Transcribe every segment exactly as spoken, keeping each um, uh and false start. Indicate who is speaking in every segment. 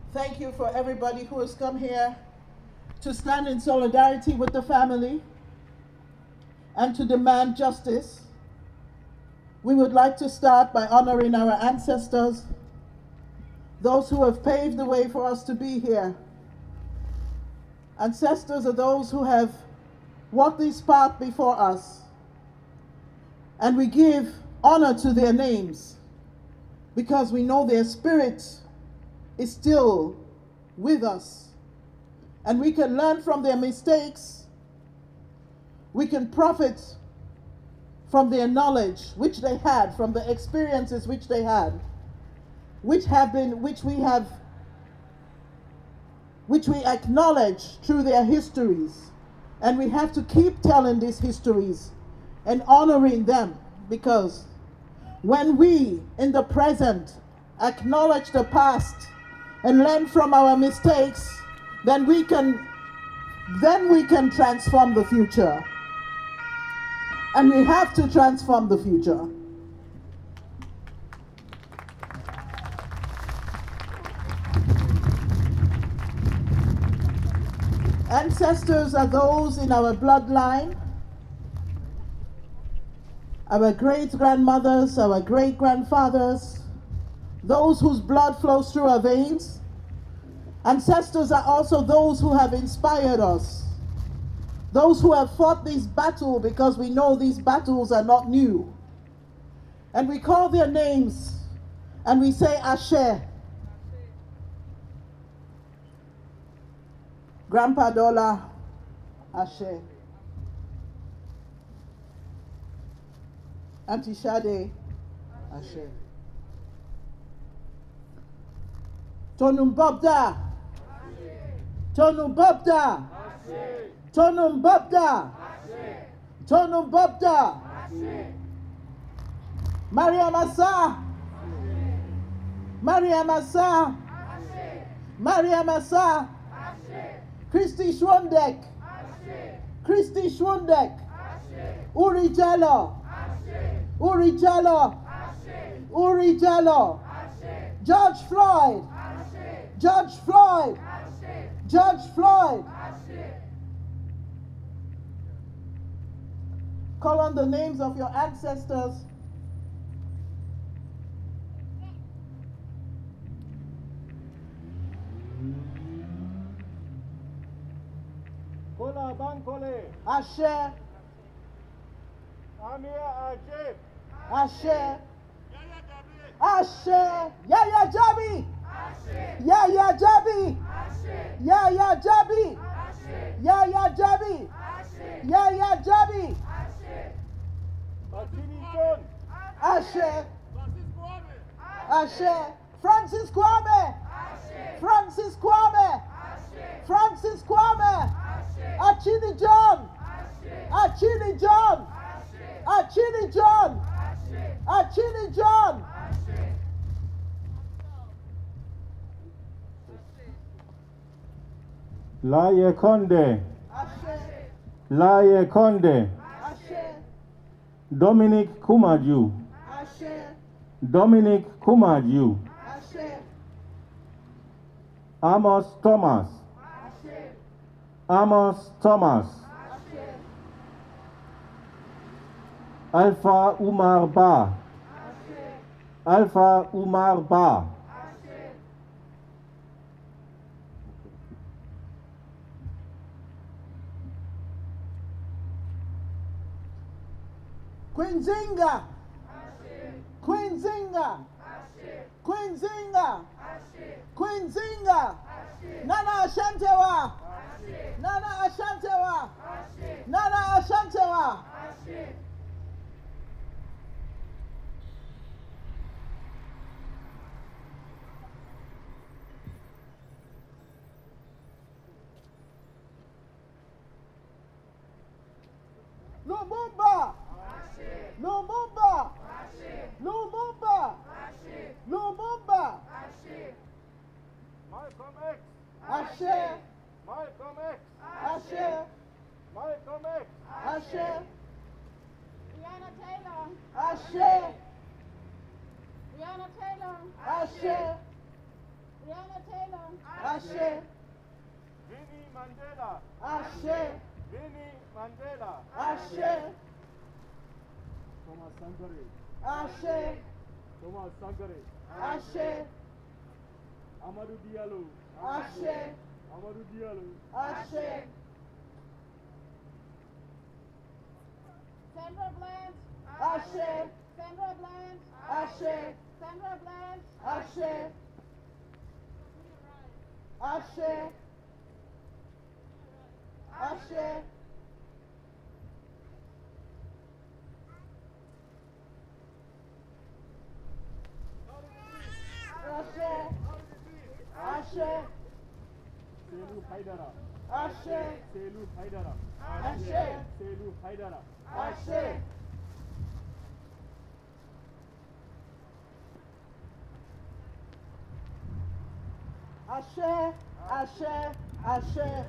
Speaker 1: Thank you for everybody who has come here to stand in solidarity with the family and to demand justice. We would like to start by honoring our ancestors, those who have paved the way for us to be here. Ancestors are those who have walked this path before us, and we give honor to their names because we know their spirit is still with us, and we can learn from their mistakes. We can profit from their knowledge which they had, from the experiences which they had, which have been, which we have, which we acknowledge through their histories. And we have to keep telling these histories and honoring them, because when we in the present acknowledge the past and learn from our mistakes, then we can then we can transform the future. And we have to transform the future. Ancestors are those in our bloodline, our great-grandmothers, our great-grandfathers, those whose blood flows through our veins. Ancestors are also those who have inspired us, those who have fought this battle, because we know these battles are not new. And we call their names and we say Ashe. Grandpa Dola, Ashe. Auntie Shade, Ashe. Tonum Bobda, Tonum Bobda, Tonum Bobda, Tonum Bobda, Maria Massa, Maria Massa, Maria Massa, Christy Schwondek, Christy Schwondek, Uri Jallo, Uri Jallo, Uri Jallo, George Floyd, George Floyd, George Floyd. Call on the names of your ancestors.
Speaker 2: Kola Bankole,
Speaker 1: Ashe,
Speaker 2: Amir Ajib,
Speaker 1: Ashe, Ashe, Yaya Jabi, Yaya Jabi, Yaya Jabi, Yaya Jabi, Yaya Jabi,
Speaker 2: Martini John,
Speaker 1: Ashe, Ashe, Francis Kwame, Francis Kwame, Francis Kwame, Achini John, Achini John, Achini John, Achini John.
Speaker 2: Laye Conde,
Speaker 1: Ashe,
Speaker 2: Laye Conde,
Speaker 1: Ashe,
Speaker 2: Dominic Kumaju,
Speaker 1: Ashe,
Speaker 2: Dominic Kumaju,
Speaker 1: Ashe,
Speaker 2: Amos Thomas,
Speaker 1: Ashe,
Speaker 2: Amos Thomas,
Speaker 1: Ashe,
Speaker 2: Alpha Umar Ba,
Speaker 1: Ashe,
Speaker 2: Alpha Umar Ba,
Speaker 1: Ashe, Quinzinga, Quinzinga, Quinzinga, Quinzinga, Nana Ashantewa, Nana Ashantewa, Nana Ashantewa. Lumumba, Lumumba, Lumumba, Lumumba,
Speaker 2: Malcolm X,
Speaker 1: Ashe,
Speaker 2: Malcolm X,
Speaker 1: Ashe,
Speaker 2: Malcolm X,
Speaker 1: Ashe,
Speaker 3: Breonna Taylor,
Speaker 1: Ashe,
Speaker 3: Breonna Taylor,
Speaker 1: Ashe,
Speaker 3: Breonna Taylor.
Speaker 1: Ashe.
Speaker 2: Winnie Mandela.
Speaker 1: Ashe.
Speaker 2: Winnie Mandela.
Speaker 1: Ashe.
Speaker 2: Thomas Sankara.
Speaker 1: Ashe.
Speaker 2: Thomas Sankara.
Speaker 1: Ashe.
Speaker 2: Amadou Diallo.
Speaker 1: Ashe.
Speaker 2: Amadou Diallo.
Speaker 1: Ashe.
Speaker 3: Sandra Bland.
Speaker 1: Ashe.
Speaker 3: Sandra Bland.
Speaker 1: Ashe.
Speaker 3: Sandra Bland.
Speaker 1: Ashe. Ashe. Ashe. Ashe. Ashe.
Speaker 2: Selu Haidara.
Speaker 1: Ashe.
Speaker 2: Selu Haidara.
Speaker 1: Ashe.
Speaker 2: Selu Haidara.
Speaker 1: Ashe. Ashe. Ashe. Ashe.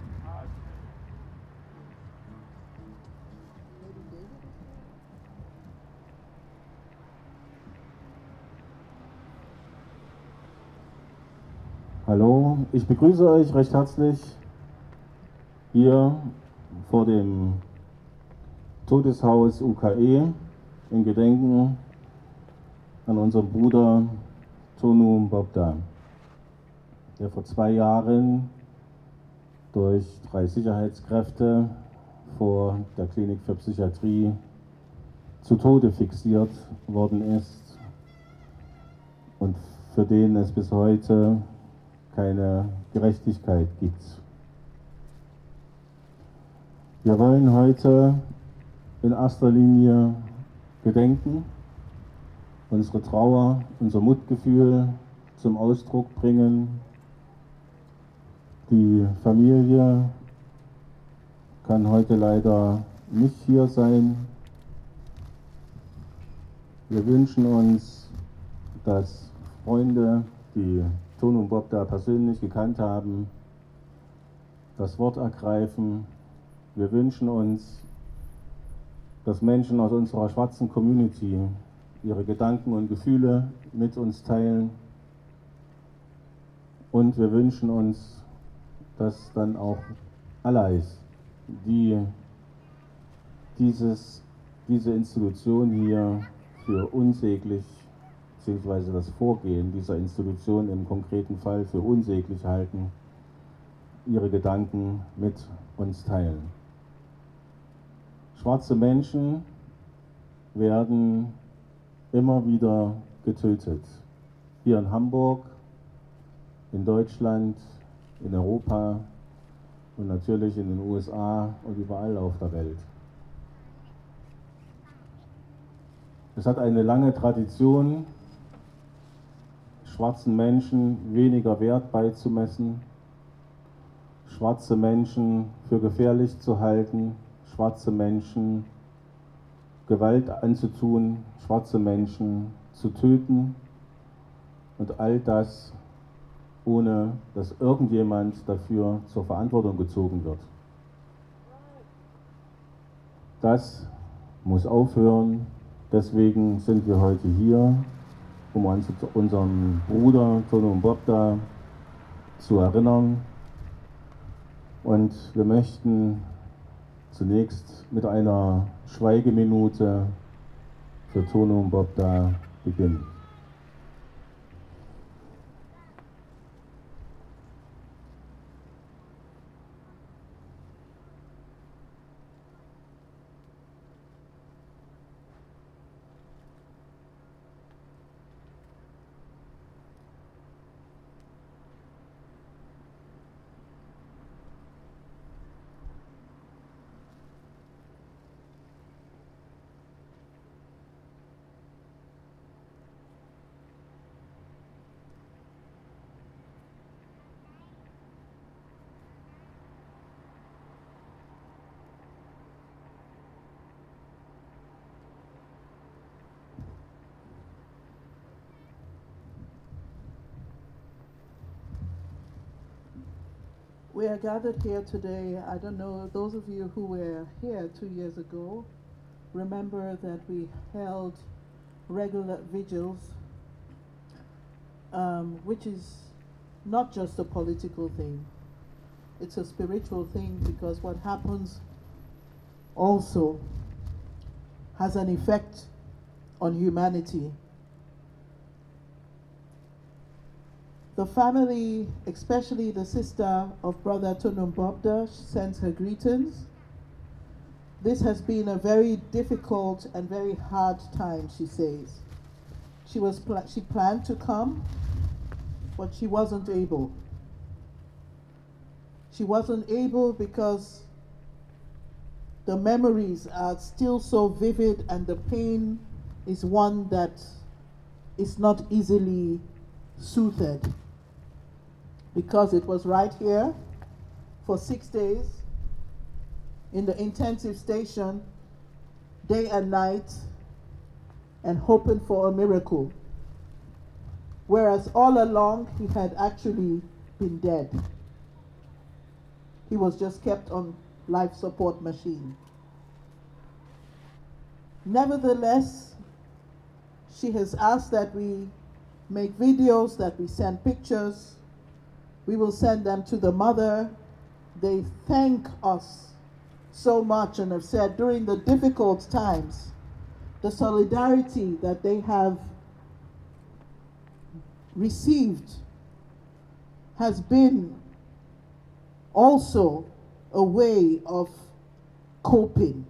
Speaker 2: Hallo, ich begrüße euch recht herzlich hier vor dem Todeshaus U K E in Gedenken an unseren Bruder Tonu Mbobda, der vor zwei Jahren durch drei Sicherheitskräfte vor der Klinik für Psychiatrie zu Tode fixiert worden ist und für den es bis heute keine Gerechtigkeit gibt. Wir wollen heute in erster Linie gedenken, unsere Trauer, unser Mutgefühl zum Ausdruck bringen. Die Familie kann heute leider nicht hier sein. Wir wünschen uns, dass Freunde, die Tonu Mbobda persönlich gekannt haben, das Wort ergreifen. Wir wünschen uns, dass Menschen aus unserer schwarzen Community ihre Gedanken und Gefühle mit uns teilen. Und wir wünschen uns, dass dann auch Allies, die dieses, diese Institution hier für unsäglich, beziehungsweise das Vorgehen dieser Institution im konkreten Fall für unsäglich halten, ihre Gedanken mit uns teilen. Schwarze Menschen werden immer wieder getötet. Hier in Hamburg, in Deutschland, in Europa und natürlich in den U S A und überall auf der Welt. Es hat eine lange Tradition, schwarzen Menschen weniger Wert beizumessen, schwarze Menschen für gefährlich zu halten, schwarze Menschen Gewalt anzutun, schwarze Menschen zu töten und all das, ohne dass irgendjemand dafür zur Verantwortung gezogen wird. Das muss aufhören, deswegen sind wir heute hier, um uns unseren Bruder Tonu Mbobda zu erinnern. Und wir möchten zunächst mit einer Schweigeminute für Tonu Mbobda beginnen.
Speaker 1: We are gathered here today. I don't know, those of you who were here two years ago, remember that we held regular vigils, um, which is not just a political thing. It's a spiritual thing, because what happens also has an effect on humanity. The family, especially the sister of Brother Tunu Mbobda, sends her greetings. This has been a very difficult and very hard time, she says. She was pl- she planned to come, but she wasn't able. She wasn't able because the memories are still so vivid, and the pain is one that is not easily soothed, because it was right here for six days in the intensive station, day and night, and hoping for a miracle, whereas all along he had actually been dead. He was just kept on life support machine. Nevertheless, she has asked that we make videos, that we send pictures. We will send them to the mother. They thank us so much and have said during the difficult times, the solidarity that they have received has been also a way of coping.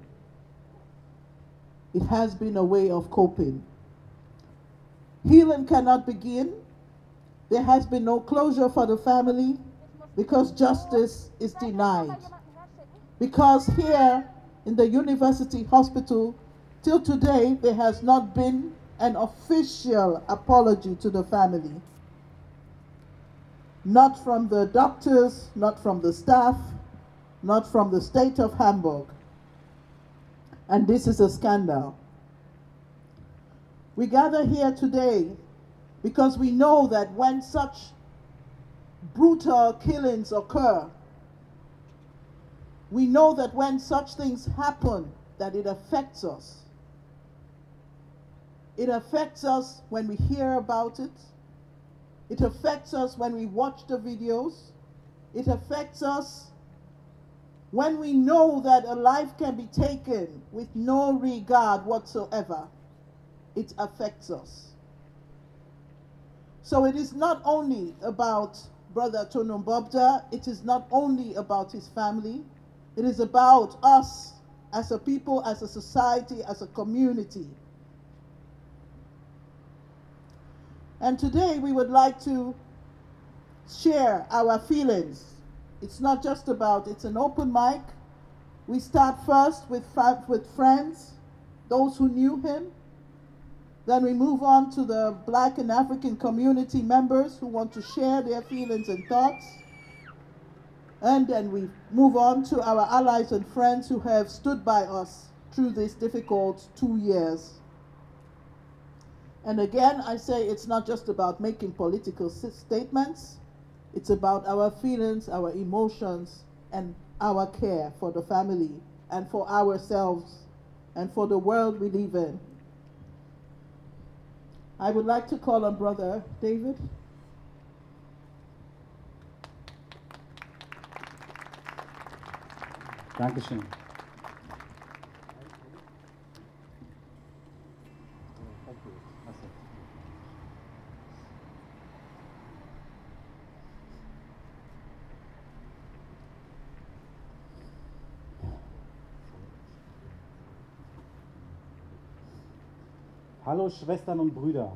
Speaker 1: It has been a way of coping. Healing cannot begin. There has been no closure for the family because justice is denied. Because here in the University Hospital, till today, there has not been an official apology to the family. Not from the doctors, not from the staff, not from the state of Hamburg. And this is a scandal. We gather here today because we know that when such brutal killings occur, we know that when such things happen, that it affects us. It affects us when we hear about it. It affects us when we watch the videos. It affects us when we know that a life can be taken with no regard whatsoever. It affects us. So it is not only about Brother Tunu Mbobda, it is not only about his family, it is about us as a people, as a society, as a community. And today we would like to share our feelings. It's not just about, it's an open mic. We start first with, with friends, those who knew him. Then we move on to the Black and African community members who want to share their feelings and thoughts. And then we move on to our allies and friends who have stood by us through this difficult two years. And again, I say it's not just about making political statements. It's about our feelings, our emotions, and our care for the family and for ourselves and for the world we live in. I would like to call on Brother David.
Speaker 4: Dankeschön. Hallo Schwestern und Brüder.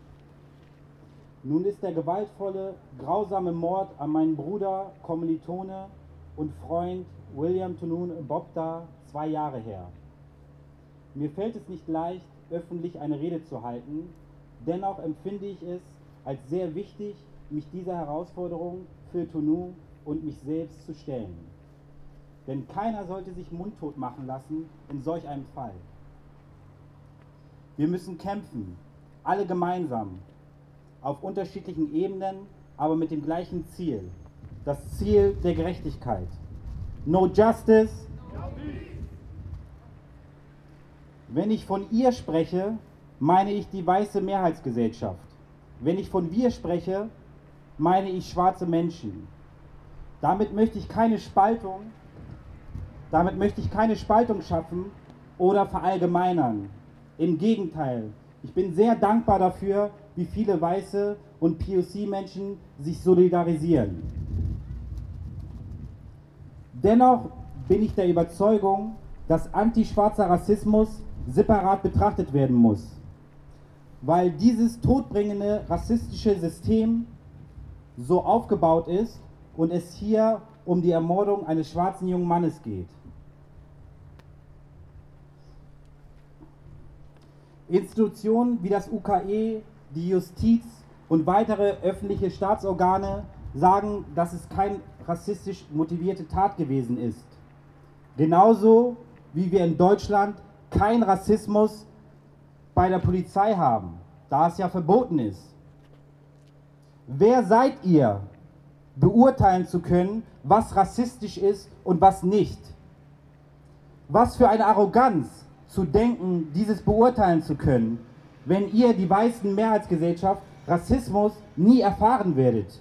Speaker 4: Nun ist der gewaltvolle, grausame Mord an meinem Bruder, Kommilitone und Freund William Tunu Mbobda zwei Jahre her. Mir fällt es nicht leicht, öffentlich eine Rede zu halten, dennoch empfinde ich es als sehr wichtig, mich dieser Herausforderung für Tunu und mich selbst zu stellen. Denn keiner sollte sich mundtot machen lassen in solch einem Fall. Wir müssen kämpfen, alle gemeinsam, auf unterschiedlichen Ebenen, aber mit dem gleichen Ziel, das Ziel der Gerechtigkeit. No justice. Wenn ich von ihr spreche, meine ich die weiße Mehrheitsgesellschaft. Wenn ich von wir spreche, meine ich schwarze Menschen. Damit möchte ich keine Spaltung, damit möchte ich keine Spaltung schaffen oder verallgemeinern. Im Gegenteil, ich bin sehr dankbar dafür, wie viele weiße und P O C-Menschen sich solidarisieren. Dennoch bin ich der Überzeugung, dass antischwarzer Rassismus separat betrachtet werden muss, weil dieses todbringende rassistische System so aufgebaut ist und es hier um die Ermordung eines schwarzen jungen Mannes geht. Institutionen wie das U K E, die Justiz und weitere öffentliche Staatsorgane sagen, dass es kein rassistisch motivierte Tat gewesen ist. Genauso wie wir in Deutschland keinen Rassismus bei der Polizei haben, da es ja verboten ist. Wer seid ihr, beurteilen zu können, was rassistisch ist und was nicht? Was für eine Arroganz, zu denken, dieses beurteilen zu können, wenn ihr, die weißen Mehrheitsgesellschaft, Rassismus nie erfahren werdet.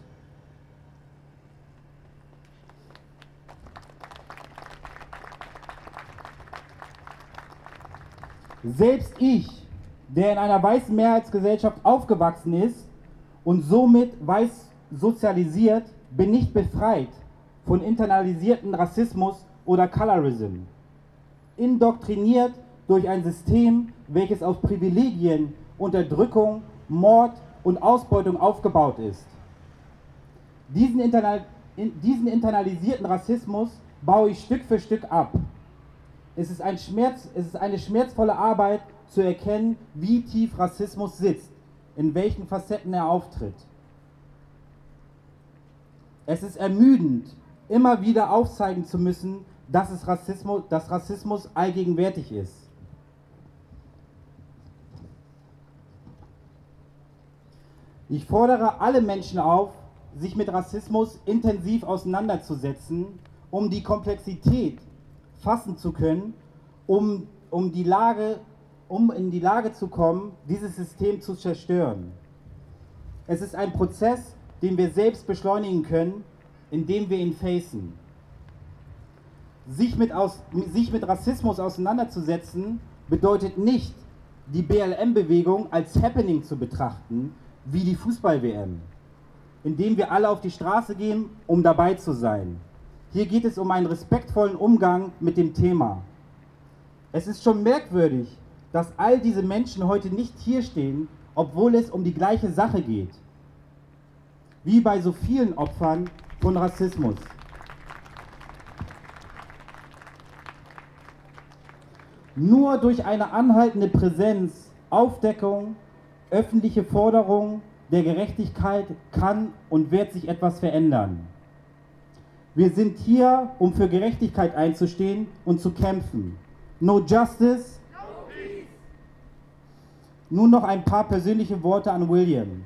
Speaker 4: Selbst ich, der in einer weißen Mehrheitsgesellschaft aufgewachsen ist und somit weiß sozialisiert, bin nicht befreit von internalisierten Rassismus oder Colorism. Indoktriniert durch ein System, welches auf Privilegien, Unterdrückung, Mord und Ausbeutung aufgebaut ist. Diesen, internal, in, diesen internalisierten Rassismus baue ich Stück für Stück ab. Es ist, ein Schmerz, es ist eine schmerzvolle Arbeit zu erkennen, wie tief Rassismus sitzt, in welchen Facetten er auftritt. Es ist ermüdend, immer wieder aufzeigen zu müssen, dass, es Rassismus, dass Rassismus allgegenwärtig ist. Ich fordere alle Menschen auf, sich mit Rassismus intensiv auseinanderzusetzen, um die Komplexität fassen zu können, um, um, die Lage, um in die Lage zu kommen, dieses System zu zerstören. Es ist ein Prozess, den wir selbst beschleunigen können, indem wir ihn facen. Sich mit, aus, sich mit Rassismus auseinanderzusetzen, bedeutet nicht, die B L M-Bewegung als Happening zu betrachten, wie die Fußball-W M, indem wir alle auf die Straße gehen, um dabei zu sein. Hier geht es um einen respektvollen Umgang mit dem Thema. Es ist schon merkwürdig, dass all diese Menschen heute nicht hier stehen, obwohl es um die gleiche Sache geht. Wie bei so vielen Opfern von Rassismus. Nur durch eine anhaltende Präsenz, Aufdeckung, öffentliche Forderung der Gerechtigkeit kann und wird sich etwas verändern. Wir sind hier, um für Gerechtigkeit einzustehen und zu kämpfen. No justice, no peace. Nun noch ein paar persönliche Worte an William.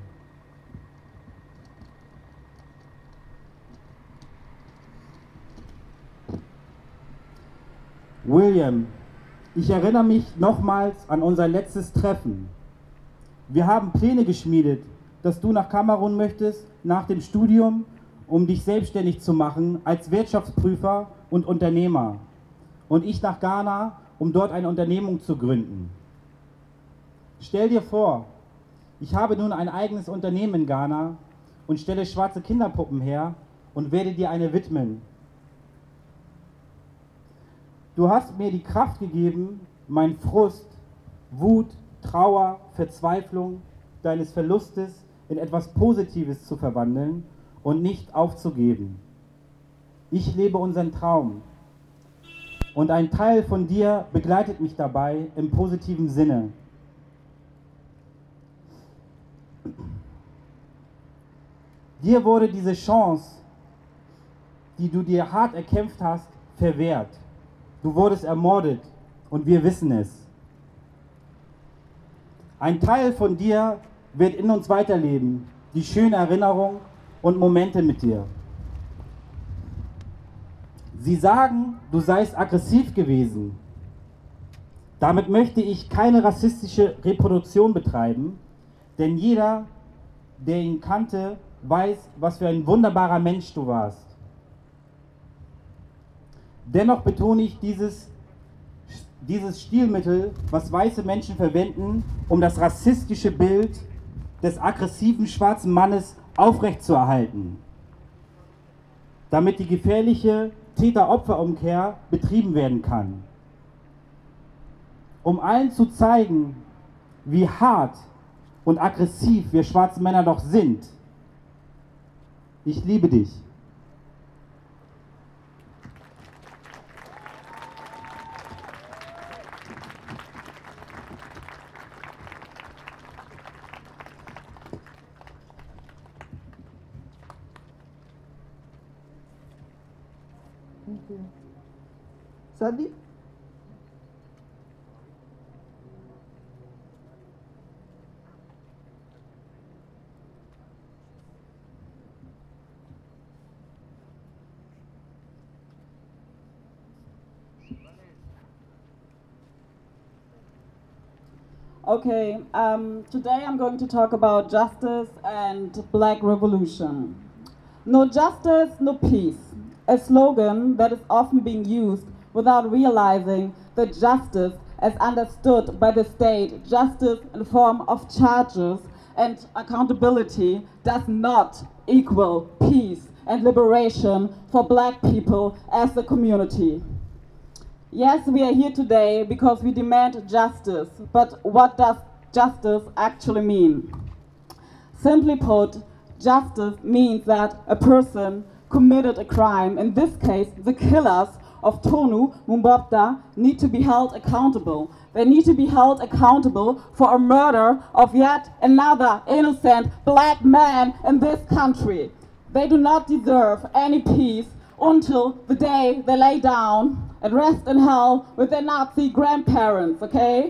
Speaker 4: William, ich erinnere mich nochmals an unser letztes Treffen. Wir haben Pläne geschmiedet, dass du nach Kamerun möchtest, nach dem Studium, um dich selbstständig zu machen als Wirtschaftsprüfer und Unternehmer. Und ich nach Ghana, um dort eine Unternehmung zu gründen. Stell dir vor, ich habe nun ein eigenes Unternehmen in Ghana und stelle schwarze Kinderpuppen her und werde dir eine widmen. Du hast mir die Kraft gegeben, meinen Frust, Wut, Trauer, Verzweiflung deines Verlustes in etwas Positives zu verwandeln und nicht aufzugeben. Ich lebe unseren Traum und ein Teil von dir begleitet mich dabei im positiven Sinne. Dir wurde diese Chance, die du dir hart erkämpft hast, verwehrt. Du wurdest ermordet und wir wissen es. Ein Teil von dir wird in uns weiterleben, die schönen Erinnerungen und Momente mit dir. Sie sagen, du seist aggressiv gewesen. Damit möchte ich keine rassistische Reproduktion betreiben, denn jeder, der ihn kannte, weiß, was für ein wunderbarer Mensch du warst. Dennoch betone ich dieses, dieses Stilmittel, was weiße Menschen verwenden, um das rassistische Bild des aggressiven schwarzen Mannes aufrechtzuerhalten, damit die gefährliche Täter-Opfer-Umkehr betrieben werden kann. Um allen zu zeigen, wie hart und aggressiv wir schwarzen Männer doch sind. Ich liebe dich.
Speaker 1: Thank you. Sandy?
Speaker 5: Okay, um, today I'm going to talk about justice and Black Revolution. No justice, no peace. A slogan that is often being used without realizing that justice, as understood by the state, justice in the form of charges and accountability, does not equal peace and liberation for Black people as a community. Yes, we are here today because we demand justice, but what does justice actually mean? Simply put, justice means that a person committed a crime, in this case, the killers of Tonu Mumbopta need to be held accountable. They need to be held accountable for a murder of yet another innocent Black man in this country. They do not deserve any peace until the day they lay down and rest in hell with their Nazi grandparents, okay?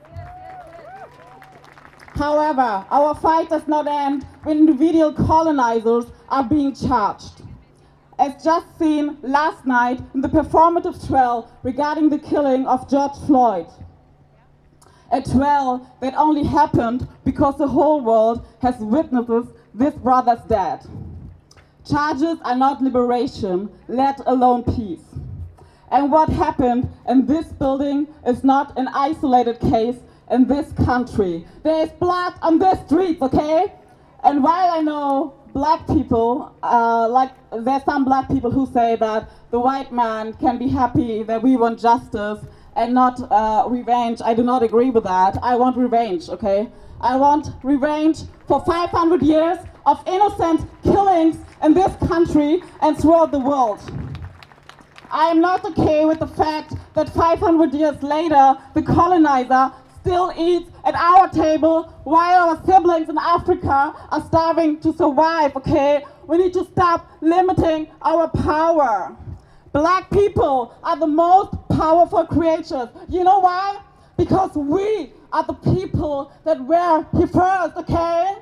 Speaker 5: However, our fight does not end when individual colonizers are being charged. As just seen last night in the performative trial regarding the killing of George Floyd. A trial that only happened because the whole world has witnessed this brother's death. Charges are not liberation, let alone peace. And what happened in this building is not an isolated case in this country. There is blood on the streets, okay? And while I know Black people, uh, like there's some Black people who say that the white man can be happy that we want justice and not uh, revenge, I do not agree with that. I want revenge, okay? I want revenge for five hundred years of innocent killings in this country and throughout the world. I am not okay with the fact that five hundred years later, the colonizer still eats at our table while our siblings in Africa are starving to survive, okay? We need to stop limiting our power. Black people are the most powerful creatures. You know why? Because we are the people that were here first, okay?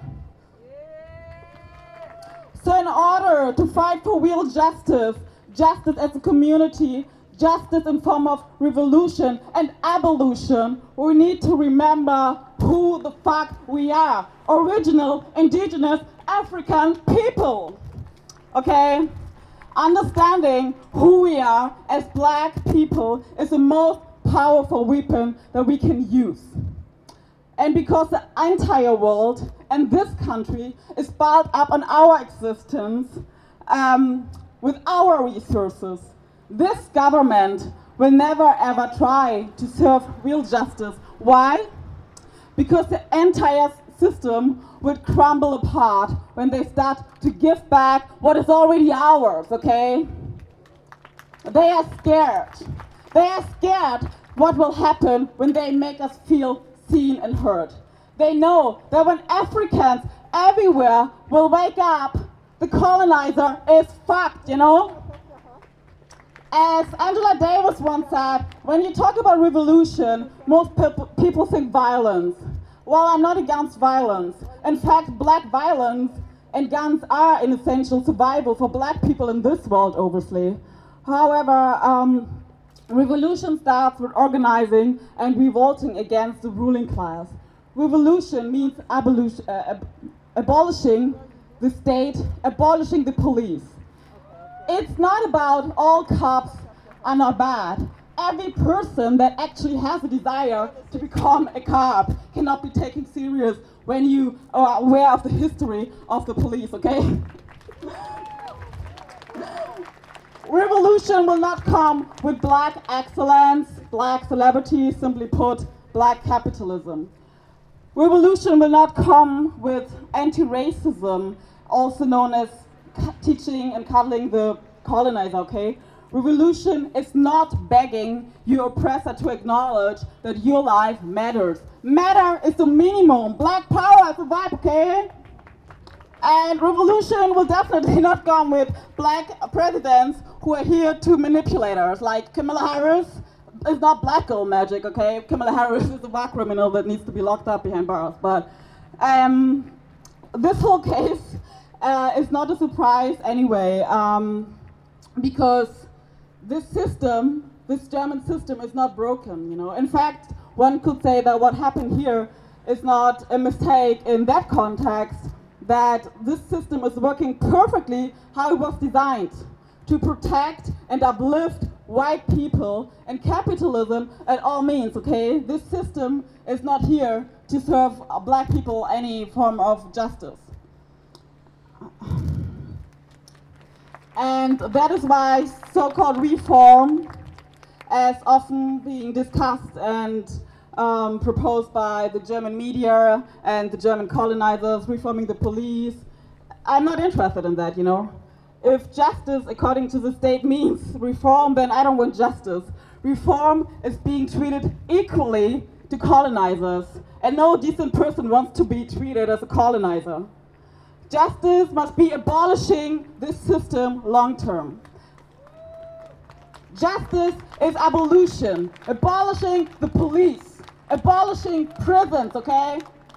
Speaker 5: So in order to fight for real justice, justice as a community, justice in form of revolution and abolition, we need to remember who the fuck we are. Original, indigenous, African people. Okay? Understanding who we are as Black people is the most powerful weapon that we can use. And because the entire world and this country is built up on our existence, um, with our resources, this government will never ever try to serve real justice. Why? Because the entire system would crumble apart when they start to give back what is already ours, okay? They are scared. They are scared what will happen when they make us feel seen and heard. They know that when Africans everywhere will wake up, the colonizer is fucked, you know? As Angela Davis once said, when you talk about revolution, most pe- people think violence. Well, I'm not against violence. In fact, Black violence and guns are an essential survival for Black people in this world, obviously. However, um, revolution starts with organizing and revolting against the ruling class. Revolution means abolition, uh, ab- abolishing the state abolishing the police. It's not about all cops are not bad. Every person that actually has a desire to become a cop cannot be taken serious when you are aware of the history of the police, okay? Revolution will not come with black excellence, black celebrities, simply put, black capitalism. Revolution will not come with anti-racism, also known as teaching and cuddling the colonizer, okay? Revolution is not begging your oppressor to acknowledge that your life matters. Matter is the minimum. Black power is the vibe, okay? And revolution will definitely not come with black presidents who are here to manipulate us. Like Kamala Harris is not black girl magic, okay? Kamala Harris is a war criminal that needs to be locked up behind bars. But um, this whole case uh, is not a surprise anyway, um, because this system, this German system is not broken, you know. In fact, one could say that what happened here is not a mistake in that context, that this system is working perfectly how it was designed, to protect and uplift white people and capitalism at all means, okay? This system is not here to serve black people any form of justice. And that is why so-called reform, as often being discussed and um, proposed by the German media and the German colonizers, reforming the police, I'm not interested in that, you know. If justice, according to the state, means reform, then I don't want justice. Reform is being treated equally to colonizers, and no decent person wants to be treated as a colonizer. Justice must be abolishing this system long term. Justice is abolition, abolishing the police, abolishing prisons, okay?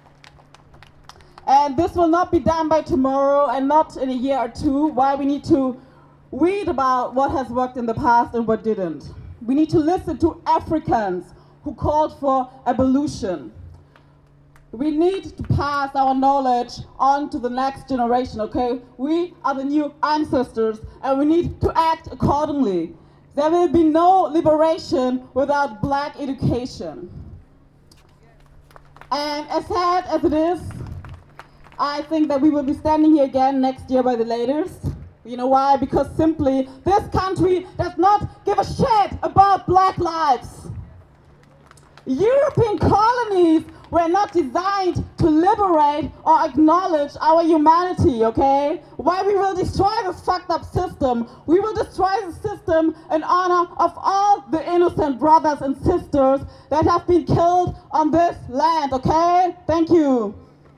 Speaker 5: And this will not be done by tomorrow and not in a year or two. Why? We need to read about what has worked in the past and what didn't. We need to listen to Africans who called for abolition. We need to pass our knowledge on to the next generation, okay? We are the new ancestors and we need to act accordingly. There will be no liberation without black education. And as sad as it is, I think that we will be standing here again next year by the latest. You know why? Because simply this country does not give a shit about black lives. European colonies were not designed to liberate or acknowledge our humanity, okay? Why we will destroy this fucked up system? We will destroy the system in honor of all the innocent brothers and sisters that have been killed on this land, okay? Thank you.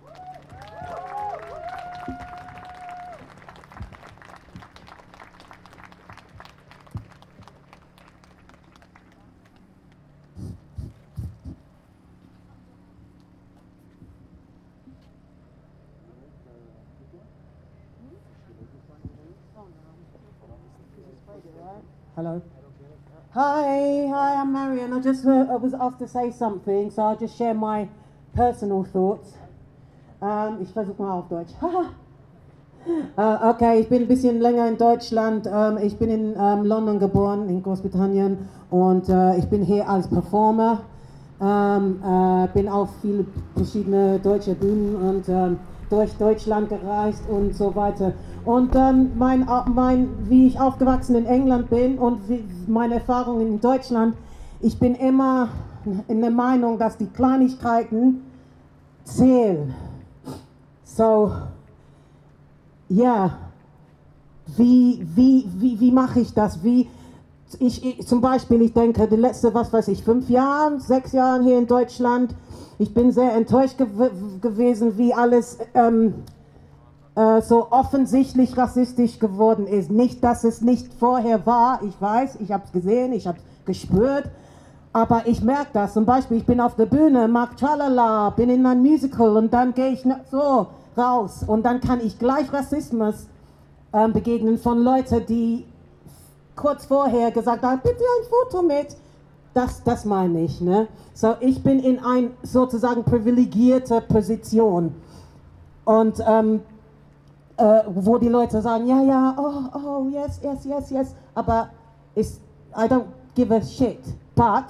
Speaker 6: Hello. Hi, hi, I'm Marion. I just uh, I was asked to say something, so I'll just share my personal thoughts. Ähm, ich versuche mal auf Deutsch. uh, okay, ich bin ein bisschen länger in Deutschland. Ähm, ich bin in ähm, London geboren, in Großbritannien, und äh, ich bin hier als Performer. Ähm, äh, bin auf viele verschiedene deutsche Bühnen und ähm, durch Deutschland gereist und so weiter. Und dann mein, mein, wie ich aufgewachsen in England bin und wie meine Erfahrungen in Deutschland, ich bin immer in der Meinung, dass die Kleinigkeiten zählen. So, ja, wie, wie, wie, wie mache ich das? Wie, ich, ich, zum Beispiel, ich denke, die letzte, was weiß ich, fünf Jahren, sechs Jahren hier in Deutschland, ich bin sehr enttäuscht gew gewesen, wie alles ähm, äh, so offensichtlich rassistisch geworden ist. Nicht, dass es nicht vorher war, ich weiß, ich habe es gesehen, ich habe es gespürt, aber ich merke das. Zum Beispiel, ich bin auf der Bühne, mag Tralala, bin in einem Musical und dann gehe ich so raus und dann kann ich gleich Rassismus ähm, begegnen von Leuten, die kurz vorher gesagt haben, bitte ein Foto mit. Das, das meine ich, ne? So, ich bin in ein sozusagen privilegierte Position und ähm, äh, wo die Leute sagen, ja, ja, oh, oh, yes, yes, yes, yes, aber it's, I don't give a shit. But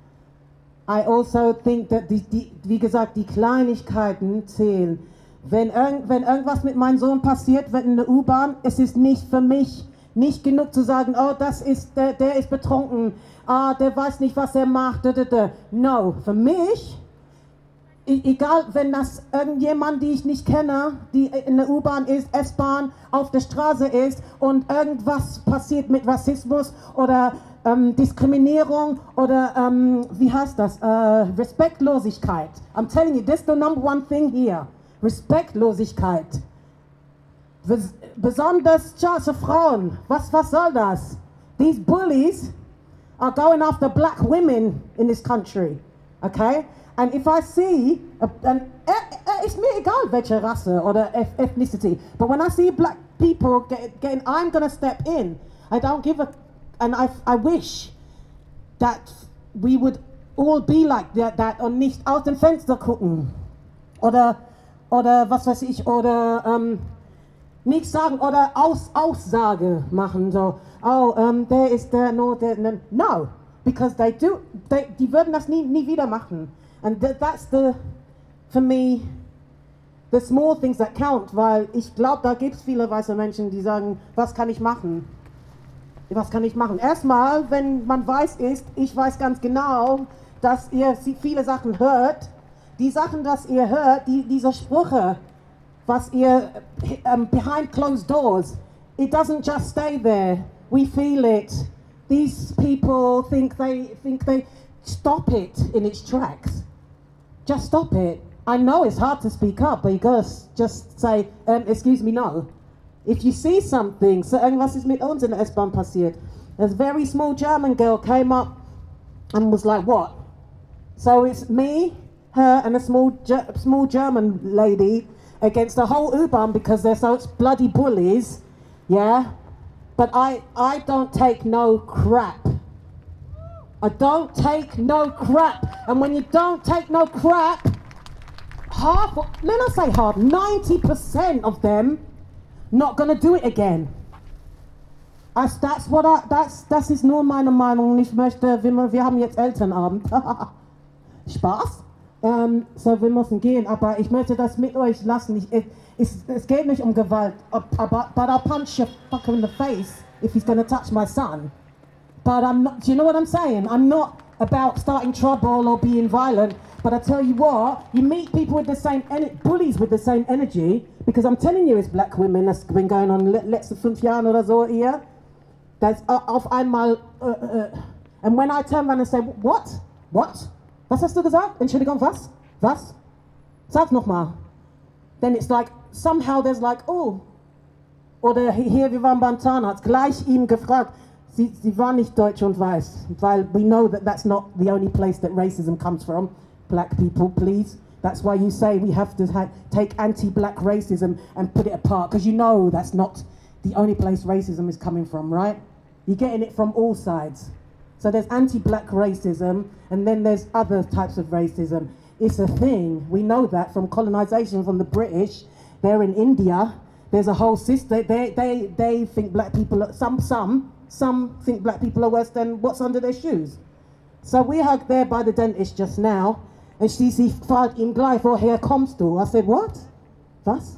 Speaker 6: I also think that, die, die, wie gesagt, die Kleinigkeiten zählen. Wenn, irgend, wenn irgendwas mit meinem Sohn passiert, wenn in der U-Bahn, es ist nicht für mich nicht genug zu sagen, oh, das ist, der, der ist betrunken, ah, der weiß nicht, was er macht, da, da, da. No, für mich, e egal, wenn das irgendjemand, die ich nicht kenne, die in der U-Bahn ist, S-Bahn, auf der Straße ist und irgendwas passiert mit Rassismus oder ähm, Diskriminierung oder, ähm, wie heißt das, äh, Respektlosigkeit. I'm telling you, this is the number one thing here. Respektlosigkeit. Bes besonders schwarze Frauen. Was, was soll das? These bullies are going after black women in this country. Okay? And if I see, a, and it's mir egal welche Rasse oder ethnicity, but when I see black people get, getting, I'm going to step in. I don't give a, and I, I wish that we would all be like that, that und nicht aus dem Fenster gucken. Oder Oder was weiß ich, oder ähm, nichts sagen oder Aus, Aussage machen, so, oh, ähm, der ist der, no, der, no, no, because they do, they, die würden das nie, nie wieder machen. And th that's the, for me, the small things that count, weil ich glaube, da gibt es viele weiße Menschen, die sagen, was kann ich machen? Was kann ich machen? Erstmal, wenn man weiß ist, ich weiß ganz genau, dass ihr viele Sachen hört, die Sachen, dass ihr hört, die, diese Sprüche, was ihr um, behind closed doors, it doesn't just stay there. We feel it. These people think they think they stop it in its tracks. Just stop it. I know it's hard to speak up, but you gotta just say, um, excuse me, no. If you see something, so irgendwas ist mit uns in der S-Bahn passiert. A very small German girl came up and was like, what? So it's me, her and a small small German lady against the whole U-Bahn because they're such bloody bullies, yeah? But I, I don't take no crap. I don't take no crap. And when you don't take no crap, half, let us say half, ninety percent of them not gonna do it again. That's, that's what I, that's, das ist nur meine Meinung. Ich möchte, wir, wir haben jetzt Elternabend. Spaß. Um, so, wir müssen gehen, aber ich möchte das mit euch lassen. Ich, ich, es, es geht nicht um Gewalt, aber, but I'll punch you fucker in the face if he's going to touch my son. But I'm not, do you know what I'm saying? I'm not about starting trouble or being violent, but I tell you what, you meet people with the same, bullies with the same energy, because I'm telling you, it's black women, that's been going on letzte fünf Jahren oder so hier, that's auf einmal, uh, uh, and when I turn around and say, what? What? Was hast du gesagt? Entschuldigung, was? Was? Sag nochmal. Then it's like, somehow there's like, oh. Oder hier, wir waren beim Zahnarzt, gleich ihm gefragt, sie, sie war nicht deutsch und weiß, weil we know that that's not the only place that racism comes from. Black people, please. That's why you say we have to ha take anti-black racism and put it apart, because you know that's not the only place racism is coming from, right? You're getting it from all sides. So there's anti-black racism, and then there's other types of racism. It's a thing. We know that from colonization, from the British. They're in India. There's a whole system. They, they, they think black people, are, some, some, some think black people are worse than what's under their shoes. So we hugged there by the dentist just now, and she, sie fragt ihn gleich, woher kommst du? I said, what? Was?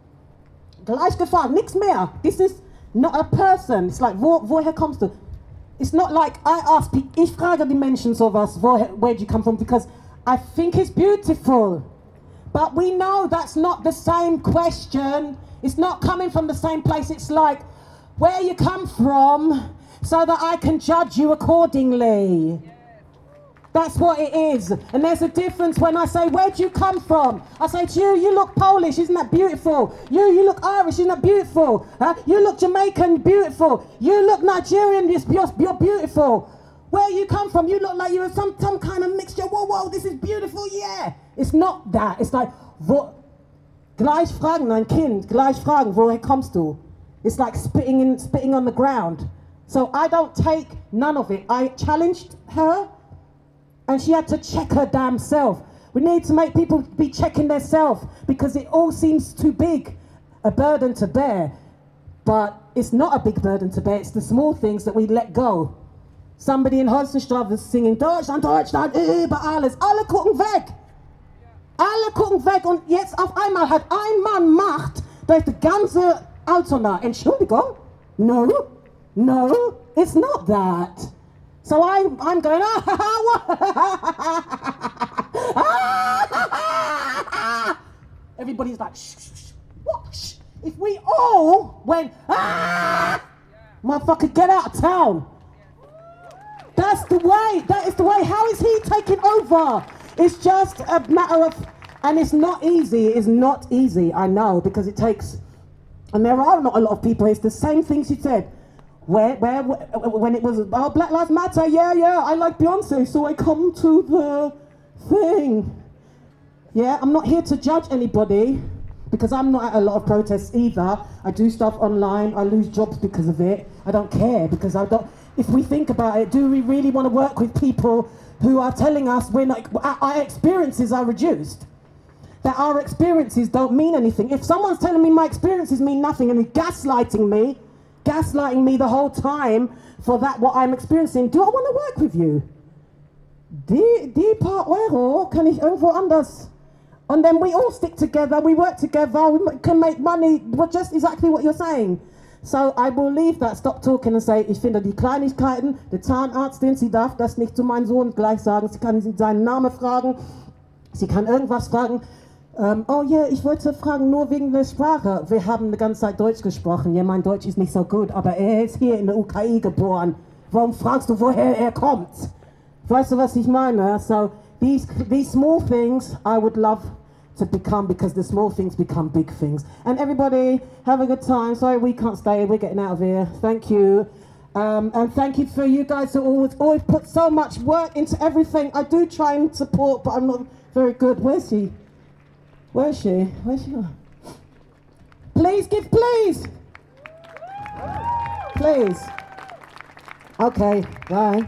Speaker 6: Gleich gefragt, nichts mehr. This is not a person. It's like, wo, woher kommst du? It's not like I ask people, ich frage die Menschen sowas, where, where do you come from? Because I think it's beautiful. But we know that's not the same question. It's not coming from the same place. It's like, where you come from, so that I can judge you accordingly. That's what it is. And there's a difference when I say, where do you come from? I say to you, you look Polish, isn't that beautiful? You, you look Irish, isn't that beautiful? Huh? You look Jamaican, beautiful. You look Nigerian, you're, you're beautiful. Where you come from, you look like you're some, some kind of mixture. Whoa, whoa, this is beautiful, yeah. It's not that. It's like, wo, gleich fragen, ein Kind, gleich fragen, woher kommst du? It's like spitting, in, spitting on the ground. So I don't take none of it. I challenged her, and she had to check her damn self. We need to make people be checking their self, because it all seems too big. a burden to bear, but it's not a big burden to bear. It's the small things that we let go. Somebody in Holstenstraße is singing Deutschland, Deutschland, über alles. Alle gucken weg. Alle gucken weg und jetzt auf einmal hat ein Mann Macht durch die ganze Altona. Entschuldigung? No, no, it's not that. So I, I'm going, ah, everybody's like, shh, shh, shh. What? Shh. If we all went, ah, motherfucker, get out of town. That's the way, that is the way. How is he taking over? It's just a matter of, and it's not easy, it's not easy, I know, because it takes, and there are not a lot of people, it's the same thing she said. Where, where, when it was, oh, Black Lives Matter, yeah, yeah, I like Beyonce, so I come to the thing. Yeah, I'm not here to judge anybody, because I'm not at a lot of protests either. I do stuff online, I lose jobs because of it. I don't care, because I don't, if we think about it, do we really want to work with people who are telling us we're not, our experiences are reduced? That our experiences don't mean anything. If someone's telling me my experiences mean nothing and they're gaslighting me, gaslighting me the whole time for that what I'm experiencing, do I want to work with you? Die, die paar Euro kann ich irgendwo anders. And then we all stick together, we work together, we can make money, well, just exactly what you're saying. So I will leave that, stop talking and say, ich finde die Kleinigkeiten, der Zahnärztin, sie darf das nicht zu meinem Sohn gleich sagen, sie kann seinen Namen fragen, sie kann irgendwas fragen. Um, oh ja, yeah, ich wollte fragen, nur wegen der Sprache. Wir haben eine ganze Zeit Deutsch gesprochen. Ja, mein Deutsch ist nicht so gut, aber er ist hier in der U K I geboren. Warum fragst du, woher er kommt? Weißt du, was ich meine? So, these, these small things I would love to become, because the small things become big things. And everybody, have a good time. Sorry, we can't stay. We're getting out of here. Thank you. Um, and thank you for you guys who always, always put so much work into everything. I do try and support, but I'm not very good. Where's she? Where is she? Where's she? Please give, please. Please. Okay, bye.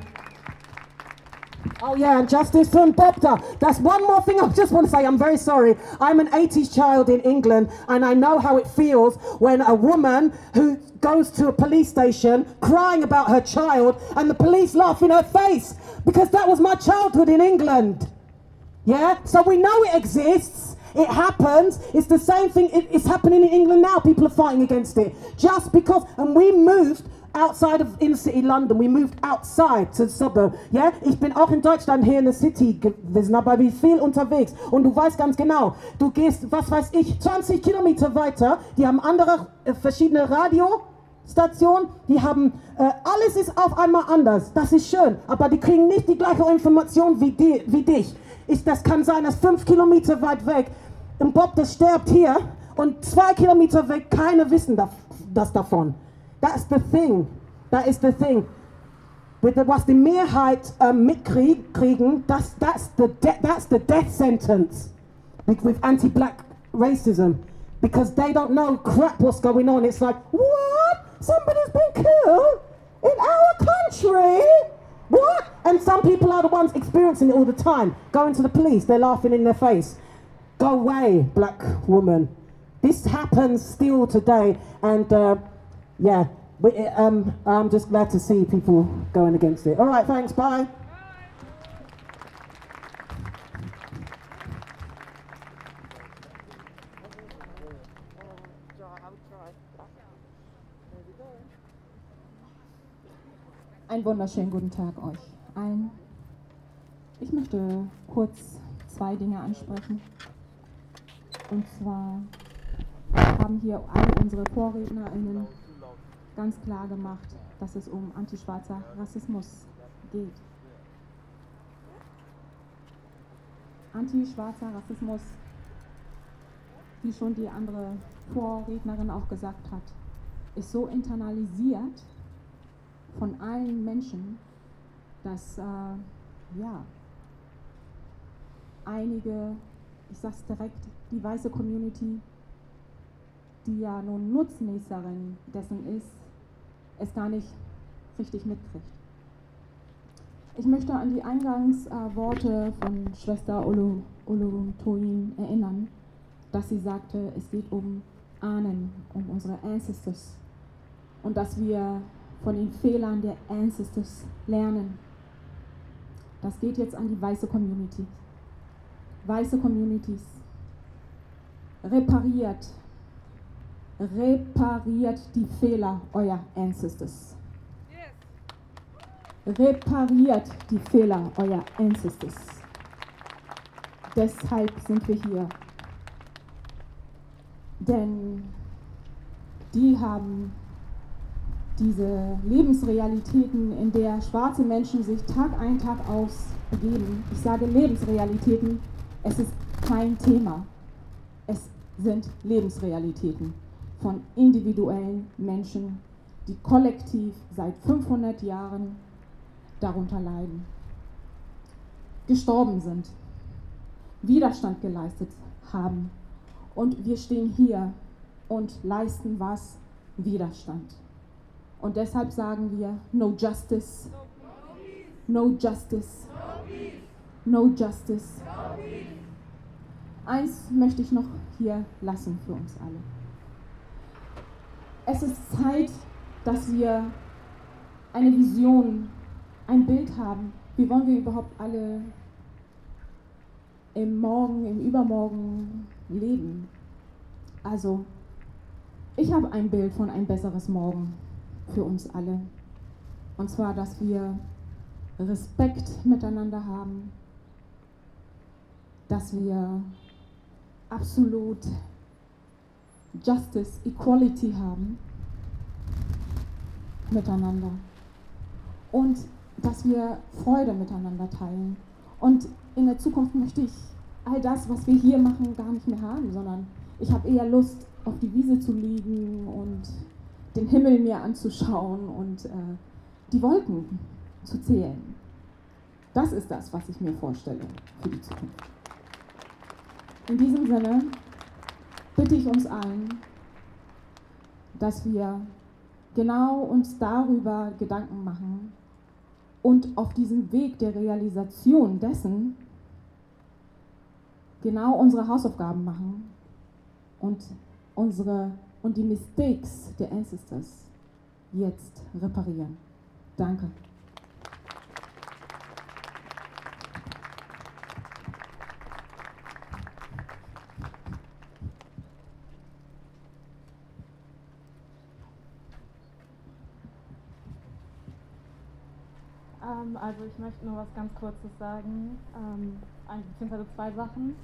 Speaker 6: Oh yeah, and Justice for Bobda. That's one more thing I just want to say. I'm very sorry. I'm an eighties child in England, and I know how it feels when a woman who goes to a police station crying about her child and the police laugh in her face, because that was my childhood in England. Yeah, so we know it exists. It happens. It's the same thing. It, it's happening in England now. People are fighting against it. Just because, and we moved outside of inner city London. We moved outside to the suburb. Yeah? Ich bin auch in Deutschland hier in der City gewesen, aber wie viel unterwegs. Und du weißt ganz genau, du gehst, was weiß ich, zwanzig Kilometer weiter. Die haben andere, äh, verschiedene Radiostationen. Die haben, äh, alles ist auf einmal anders. Das ist schön. Aber die kriegen nicht die gleiche Information wie, die, wie dich. Ich, das kann sein, dass fünf Kilometer weit weg ein Bob, das stirbt hier und zwei Kilometer weg, keine wissen das, das davon. That's the thing. That is the thing. With the, was die Mehrheit ähm, mitkriegen, das, that's, the de- that's the death sentence with, with anti-black racism. Because they don't know crap what's going on. It's like, what? Somebody's been killed in our country? What? And some people are the ones experiencing it all the time. Going to the police, they're laughing in their face. Go away, black woman. This happens still today, and uh, yeah, we, um, I'm just glad to see people going against it. All right, thanks, bye.
Speaker 7: Einen wunderschönen guten Tag euch allen. Ich möchte kurz zwei Dinge ansprechen. Und zwar haben hier alle unsere VorrednerInnen ganz klar gemacht, dass es um antischwarzer Rassismus geht. Antischwarzer Rassismus, wie schon die andere Vorrednerin auch gesagt hat, ist so internalisiert von allen Menschen, dass äh, ja, einige, ich sag's direkt, die weiße Community, die ja nun Nutznießerin dessen ist, es gar nicht richtig mitkriegt. Ich möchte an die Eingangsworte äh, von Schwester Olu, Olu Toyin erinnern, dass sie sagte, es geht um Ahnen, um unsere Ancestors und dass wir von den Fehlern der Ancestors lernen. Das geht jetzt an die weiße Community. Weiße Communities. Repariert. Repariert die Fehler eurer Ancestors. Repariert die Fehler eurer Ancestors. Deshalb sind wir hier. Denn die haben diese Lebensrealitäten, in der schwarze Menschen sich Tag ein, Tag aus begeben. Ich sage Lebensrealitäten, es ist kein Thema. Es sind Lebensrealitäten von individuellen Menschen, die kollektiv seit fünfhundert Jahren darunter leiden, gestorben sind, Widerstand geleistet haben. Und wir stehen hier und leisten was? Widerstand. Und deshalb sagen wir, no justice, no justice, no justice. Eins möchte ich noch hier lassen für uns alle. Es ist Zeit, dass wir eine Vision, ein Bild haben. Wie wollen wir überhaupt alle im Morgen, im Übermorgen leben? Also, ich habe ein Bild von ein besseres Morgen für uns alle. Und zwar, dass wir Respekt miteinander haben, dass wir absolut Justice, Equality haben miteinander und dass wir Freude miteinander teilen. Und in der Zukunft möchte ich all das, was wir hier machen, gar nicht mehr haben, sondern ich habe eher Lust, auf die Wiese zu liegen und den Himmel mir anzuschauen und äh, die Wolken zu zählen. Das ist das, was ich mir vorstelle für die Zukunft. In diesem Sinne bitte ich uns allen, dass wir genau uns darüber Gedanken machen und auf diesem Weg der Realisation dessen genau unsere Hausaufgaben machen und unsere und die Mistakes der Ancestors jetzt reparieren. Danke.
Speaker 5: Ähm, also ich möchte nur was ganz Kurzes sagen, ähm, ein, beziehungsweise zwei Sachen.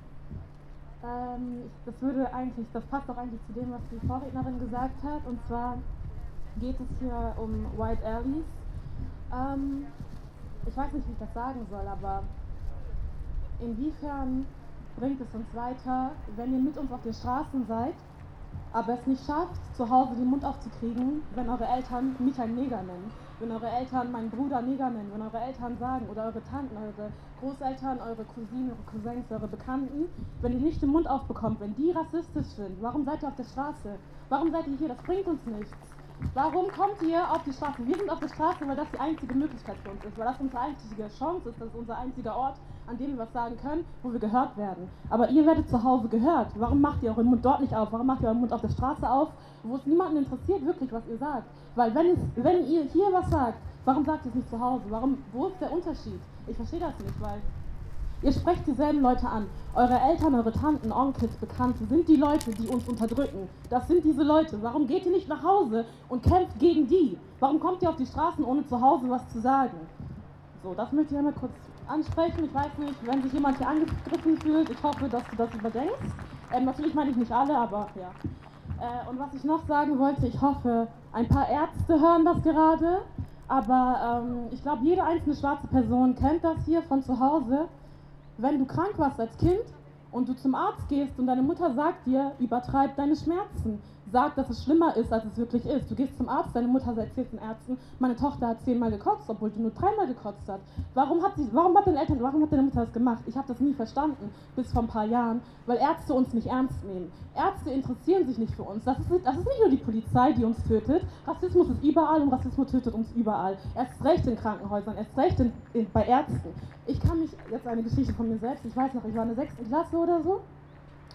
Speaker 5: Ähm, ich, das würde eigentlich, das passt auch eigentlich zu dem, was die Vorrednerin gesagt hat, und zwar geht es hier um White Allies. Ähm, ich weiß nicht, wie ich das sagen soll, aber inwiefern bringt es uns weiter, wenn ihr mit uns auf den Straßen seid, aber es nicht schafft, zu Hause den Mund aufzukriegen, wenn eure Eltern mich einen Neger nennen, wenn eure Eltern meinen Bruder Neger nennen, wenn eure Eltern sagen, oder eure Tanten, eure Großeltern, eure Cousinen, eure Cousins, eure Bekannten, wenn ihr nicht den Mund aufbekommt, wenn die rassistisch sind, warum seid ihr auf der Straße? Warum seid ihr hier? Das bringt uns nichts. Warum kommt ihr auf die Straße? Wir sind auf der Straße, weil das die einzige Möglichkeit für uns ist, weil das unsere einzige Chance ist, das ist unser einziger Ort, an dem wir was sagen können, wo wir gehört werden. Aber ihr werdet zu Hause gehört. Warum macht ihr euren Mund dort nicht auf? Warum macht ihr euren Mund auf der Straße auf, wo es niemanden interessiert wirklich, was ihr sagt? Weil wenn, es, wenn ihr hier was sagt, warum sagt ihr es nicht zu Hause? Warum, wo ist der Unterschied? Ich verstehe das nicht, weil ihr sprecht dieselben Leute an. Eure Eltern, eure Tanten, Onkels, Bekannte sind die Leute, die uns unterdrücken. Das sind diese Leute. Warum geht ihr nicht nach Hause und kämpft gegen die? Warum kommt ihr auf die Straßen, ohne zu Hause was zu sagen? So, das möchte ich einmal kurz ansprechen. Ich weiß nicht, wenn sich jemand hier angegriffen fühlt, ich hoffe, dass du das überdenkst. Ähm, natürlich meine ich nicht alle, aber ja. Äh, und was ich noch sagen wollte, ich hoffe, ein paar Ärzte hören das gerade, aber ähm, ich glaube, jede einzelne schwarze Person kennt das hier von zu Hause. Wenn du krank warst als Kind und du zum Arzt gehst und deine Mutter sagt dir, übertreib deine Schmerzen, sag, dass es schlimmer ist, als es wirklich ist. Du gehst zum Arzt, deine Mutter erzählt den Ärzten, meine Tochter hat zehnmal gekotzt, obwohl die nur dreimal gekotzt hat. Warum hat, sie, warum hat deine Eltern, warum hat deine Mutter das gemacht? Ich habe das nie verstanden, bis vor ein paar Jahren, weil Ärzte uns nicht ernst nehmen. Ärzte interessieren sich nicht für uns. Das ist, das ist nicht nur die Polizei, die uns tötet. Rassismus ist überall und Rassismus tötet uns überall. Erst recht in Krankenhäusern, erst recht in, in, bei Ärzten. Ich kann mich, jetzt eine Geschichte von mir selbst, ich weiß noch, ich war in der sechsten Klasse oder so.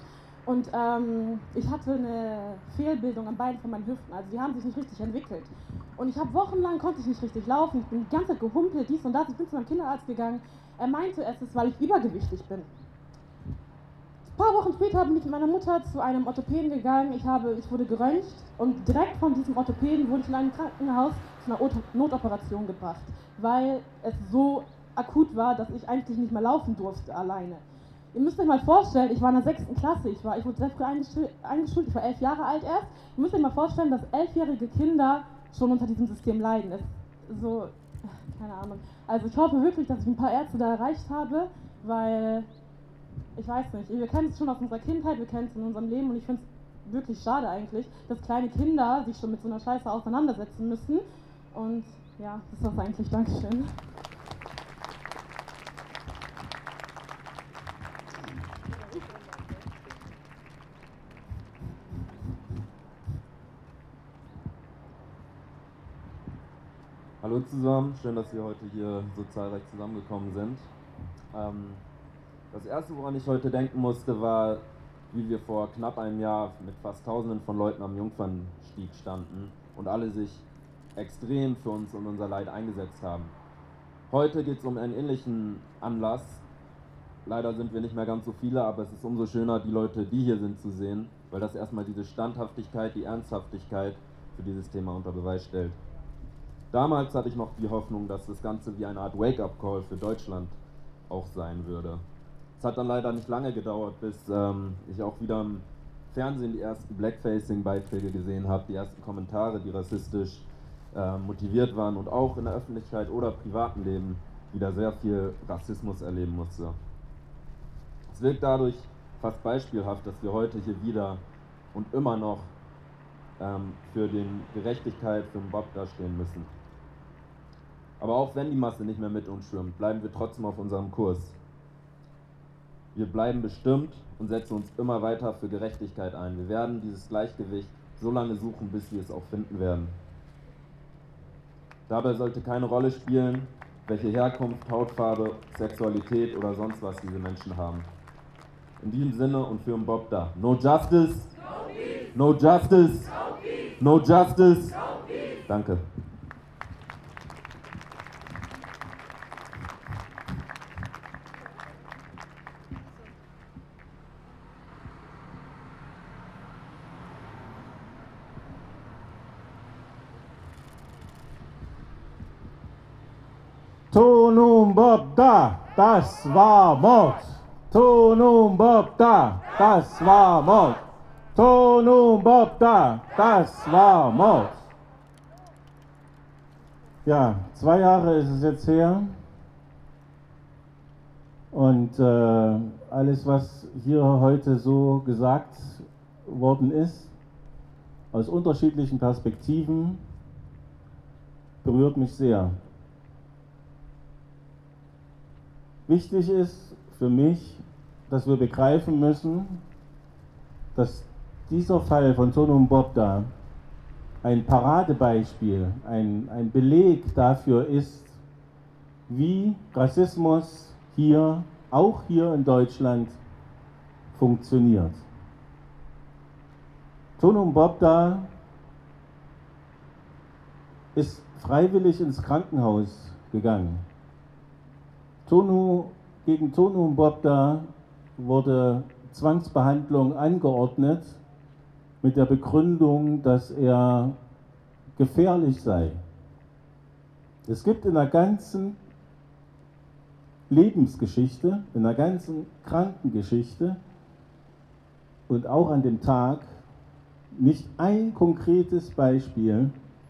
Speaker 5: Und ähm, ich hatte eine Fehlbildung am Bein von meinen Hüften, also die haben sich nicht richtig entwickelt. Und ich habe wochenlang, konnte ich nicht richtig laufen, ich bin die ganze Zeit gehumpelt, dies und das. Ich bin zu meinem Kinderarzt gegangen, er meinte, es ist, weil ich übergewichtig bin. Ein paar Wochen später bin ich mit meiner Mutter zu einem Orthopäden gegangen, ich, habe, ich wurde geröntgt und direkt von diesem Orthopäden wurde ich in ein Krankenhaus zu einer Notoperation gebracht, weil es so akut war, dass ich eigentlich nicht mehr laufen durfte alleine. Ihr müsst euch mal vorstellen, ich war in der sechsten Klasse, ich, war, ich wurde sehr früh eingeschult, ich war elf Jahre alt erst. Ihr müsst euch mal vorstellen, dass elfjährige Kinder schon unter diesem System leiden. Das ist so, keine Ahnung. Also ich hoffe wirklich, dass ich ein paar Ärzte da erreicht habe, weil, ich weiß nicht, wir kennen es schon aus unserer Kindheit, wir kennen es in unserem Leben und ich finde es wirklich schade eigentlich, dass kleine Kinder sich schon mit so einer Scheiße auseinandersetzen müssen. Und ja, das war's eigentlich. Dankeschön.
Speaker 8: Hallo zusammen, schön, dass wir heute hier so zahlreich zusammengekommen sind. Ähm, das erste, woran ich heute denken musste, war, wie wir vor knapp einem Jahr mit fast Tausenden von Leuten am Jungfernstieg standen und alle sich extrem für uns und unser Leid eingesetzt haben. Heute geht es um einen ähnlichen Anlass. Leider sind wir nicht mehr ganz so viele, aber es ist umso schöner, die Leute, die hier sind, zu sehen, weil das erstmal diese Standhaftigkeit, die Ernsthaftigkeit für dieses Thema unter Beweis stellt. Damals hatte ich noch die Hoffnung, dass das Ganze wie eine Art Wake-up-Call für Deutschland auch sein würde. Es hat dann leider nicht lange gedauert, bis ähm, ich auch wieder im Fernsehen die ersten Blackfacing-Beiträge gesehen habe, die ersten Kommentare, die rassistisch äh, motiviert waren und auch in der Öffentlichkeit oder privaten Leben wieder sehr viel Rassismus erleben musste. Es wirkt dadurch fast beispielhaft, dass wir heute hier wieder und immer noch ähm, für die Gerechtigkeit für den Bobda stehen müssen. Aber auch wenn die Masse nicht mehr mit uns schwimmt, bleiben wir trotzdem auf unserem Kurs. Wir bleiben bestimmt und setzen uns immer weiter für Gerechtigkeit ein. Wir werden dieses Gleichgewicht so lange suchen, bis wir es auch finden werden. Dabei sollte keine Rolle spielen, welche Herkunft, Hautfarbe, Sexualität oder sonst was diese Menschen haben. In diesem Sinne und für den Bobda. No justice, no justice, no justice. Danke.
Speaker 2: Tonum Bobda, das war Mord. Tonum Bobda, das war Mord. Tonum Bobda, das war Mord. Ja, zwei Jahre ist es jetzt her. Und äh, alles, was hier heute so gesagt worden ist, aus unterschiedlichen Perspektiven, berührt mich sehr. Wichtig ist für mich, dass wir begreifen müssen, dass dieser Fall von Tonum Bobda ein Paradebeispiel, ein, ein Beleg dafür ist, wie Rassismus hier, auch hier in Deutschland, funktioniert. Tonum Bobda ist freiwillig ins Krankenhaus gegangen. Tonu, gegen Tonum Bobda wurde Zwangsbehandlung angeordnet mit der Begründung, dass er gefährlich sei. Es gibt in der ganzen Lebensgeschichte, in der ganzen Krankengeschichte und auch an dem Tag nicht ein konkretes Beispiel,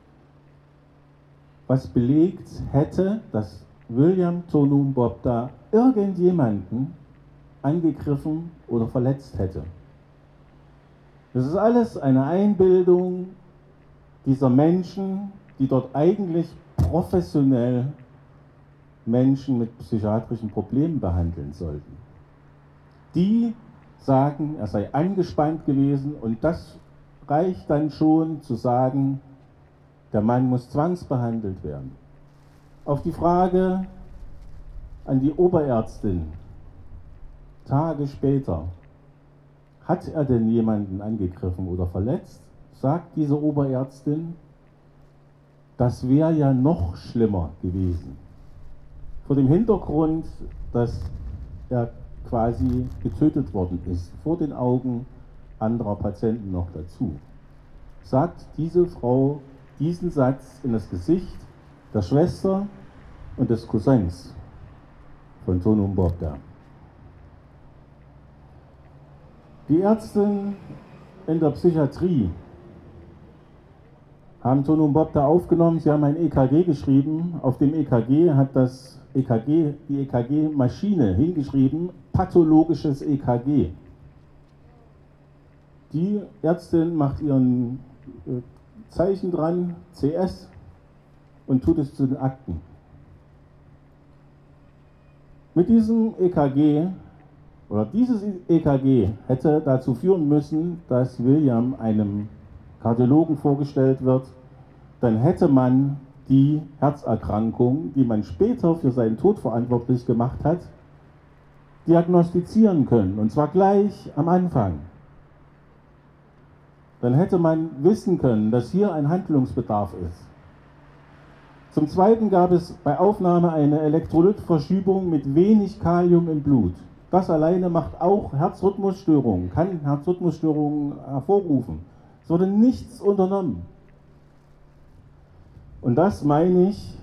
Speaker 2: was belegt hätte, dass William Tonum Bobda irgendjemanden angegriffen oder verletzt hätte. Das ist alles eine Einbildung dieser Menschen, die dort eigentlich professionell Menschen mit psychiatrischen Problemen behandeln sollten. Die sagen, er sei angespannt gewesen und das reicht dann schon zu sagen, der Mann muss zwangsbehandelt werden. Auf die Frage an die Oberärztin, Tage später, hat er denn jemanden angegriffen oder verletzt? Sagt diese Oberärztin, das wäre ja noch schlimmer gewesen. Vor dem Hintergrund, dass er quasi getötet worden ist, vor den Augen anderer Patienten noch dazu, sagt diese Frau diesen Satz in das Gesicht der Schwester und des Cousins von Tonu Mbopda. Die Ärzte in der Psychiatrie haben Tonu Mbopda aufgenommen, sie haben ein E K G geschrieben. Auf dem E K G hat das E K G, die E K G-Maschine hingeschrieben, pathologisches E K G. Die Ärztin macht ihren äh, Zeichen dran, C S, und tut es zu den Akten. Mit diesem E K G, oder dieses E K G hätte dazu führen müssen, dass William einem Kardiologen vorgestellt wird, dann hätte man die Herzerkrankung, die man später für seinen Tod verantwortlich gemacht hat, diagnostizieren können, und zwar gleich am Anfang. Dann hätte man wissen können, dass hier ein Handlungsbedarf ist. Zum Zweiten gab es bei Aufnahme eine Elektrolytverschiebung mit wenig Kalium im Blut. Das alleine macht auch Herzrhythmusstörungen, kann Herzrhythmusstörungen hervorrufen. Es wurde nichts unternommen. Und das meine ich,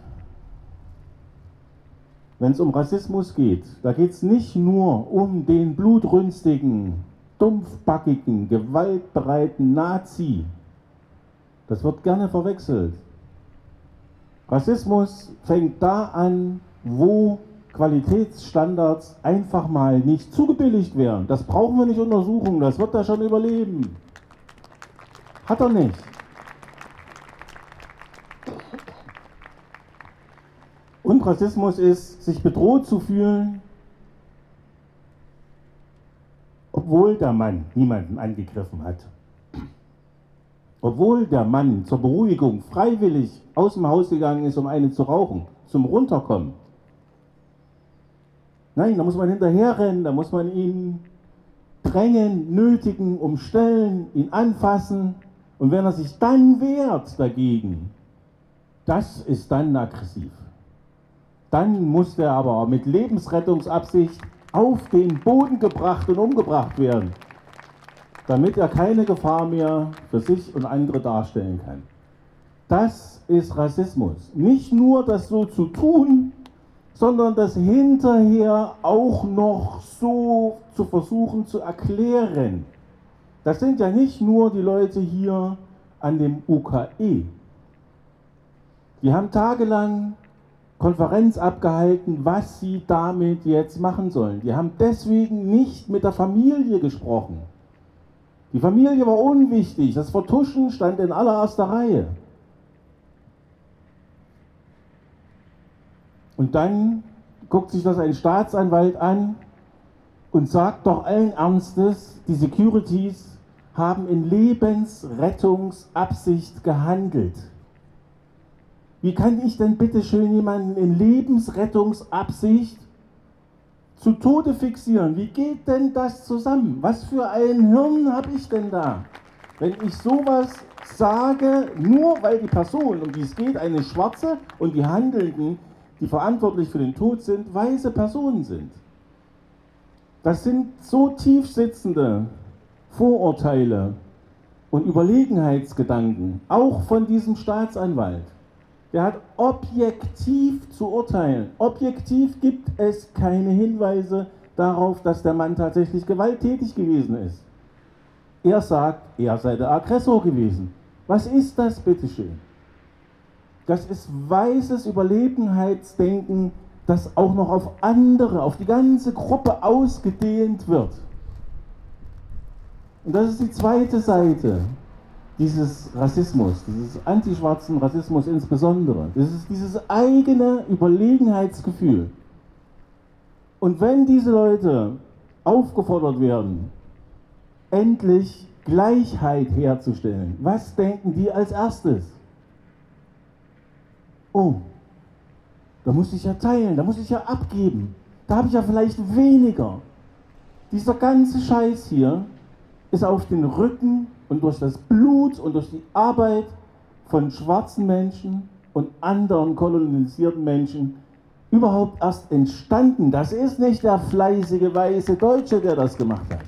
Speaker 2: wenn es um Rassismus geht. Da geht es nicht nur um den blutrünstigen, dumpfbackigen, gewaltbereiten Nazi. Das wird gerne verwechselt. Rassismus fängt da an, wo Qualitätsstandards einfach mal nicht zugebilligt werden. Das brauchen wir nicht untersuchen, das wird er schon überleben. Hat er nicht. Und Rassismus ist, sich bedroht zu fühlen, obwohl der Mann niemanden angegriffen hat. Obwohl der Mann zur Beruhigung freiwillig aus dem Haus gegangen ist, um eine zu rauchen, zum Runterkommen. Nein, da muss man hinterherrennen, da muss man ihn drängen, nötigen, umstellen, ihn anfassen. Und wenn er sich dann wehrt dagegen, das ist dann aggressiv. Dann muss der aber mit Lebensrettungsabsicht auf den Boden gebracht und umgebracht werden, damit er keine Gefahr mehr für sich und andere darstellen kann. Das ist Rassismus. Nicht nur das so zu tun, sondern das hinterher auch noch so zu versuchen zu erklären. Das sind ja nicht nur die Leute hier an dem U K E. Die haben tagelang Konferenz abgehalten, was sie damit jetzt machen sollen. Die haben deswegen nicht mit der Familie gesprochen. Die Familie war unwichtig, das Vertuschen stand in allererster Reihe. Und dann guckt sich das ein Staatsanwalt an und sagt doch allen Ernstes, die Securities haben in Lebensrettungsabsicht gehandelt. Wie kann ich denn bitte schön jemanden in Lebensrettungsabsicht zu Tode fixieren? Wie geht denn das zusammen? Was für ein Hirn habe ich denn da? Wenn ich sowas sage, nur weil die Person, um die es geht, eine schwarze und die Handelnden, die verantwortlich für den Tod sind, weiße Personen sind. Das sind so tief sitzende Vorurteile und Überlegenheitsgedanken, auch von diesem Staatsanwalt. Der hat objektiv zu urteilen. Objektiv gibt es keine Hinweise darauf, dass der Mann tatsächlich gewalttätig gewesen ist. Er sagt, er sei der Aggressor gewesen. Was ist das, bitteschön? Das ist weißes Überlegenheitsdenken, das auch noch auf andere, auf die ganze Gruppe ausgedehnt wird. Und das ist die zweite Seite dieses Rassismus, dieses antischwarzen Rassismus insbesondere. Das ist dieses eigene Überlegenheitsgefühl. Und wenn diese Leute aufgefordert werden, endlich Gleichheit herzustellen, was denken die als erstes? Oh, da muss ich ja teilen, da muss ich ja abgeben, da habe ich ja vielleicht weniger. Dieser ganze Scheiß hier ist auf den Rücken und durch das Blut und durch die Arbeit von schwarzen Menschen und anderen kolonisierten Menschen überhaupt erst entstanden. Das ist nicht der fleißige weiße Deutsche, der das gemacht hat.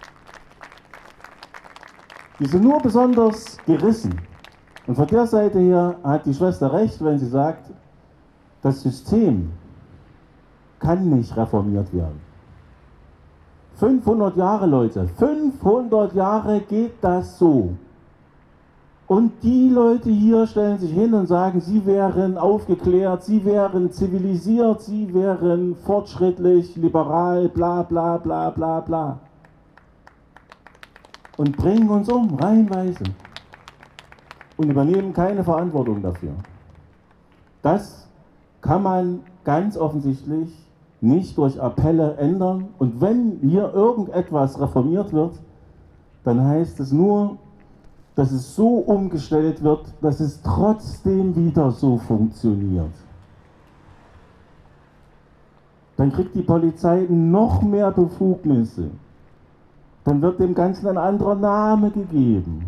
Speaker 2: Die sind nur besonders gerissen. Und von der Seite her hat die Schwester recht, wenn sie sagt, das System kann nicht reformiert werden. fünfhundert Jahre, Leute, fünfhundert Jahre geht das so. Und die Leute hier stellen sich hin und sagen, sie wären aufgeklärt, sie wären zivilisiert, sie wären fortschrittlich, liberal, bla bla bla bla bla. Und bringen uns um, reihenweise. Und übernehmen keine Verantwortung dafür. Das kann man ganz offensichtlich nicht durch Appelle ändern. Und wenn hier irgendetwas reformiert wird, dann heißt es nur, dass es so umgestellt wird, dass es trotzdem wieder so funktioniert. Dann kriegt die Polizei noch mehr Befugnisse. Dann wird dem Ganzen ein anderer Name gegeben.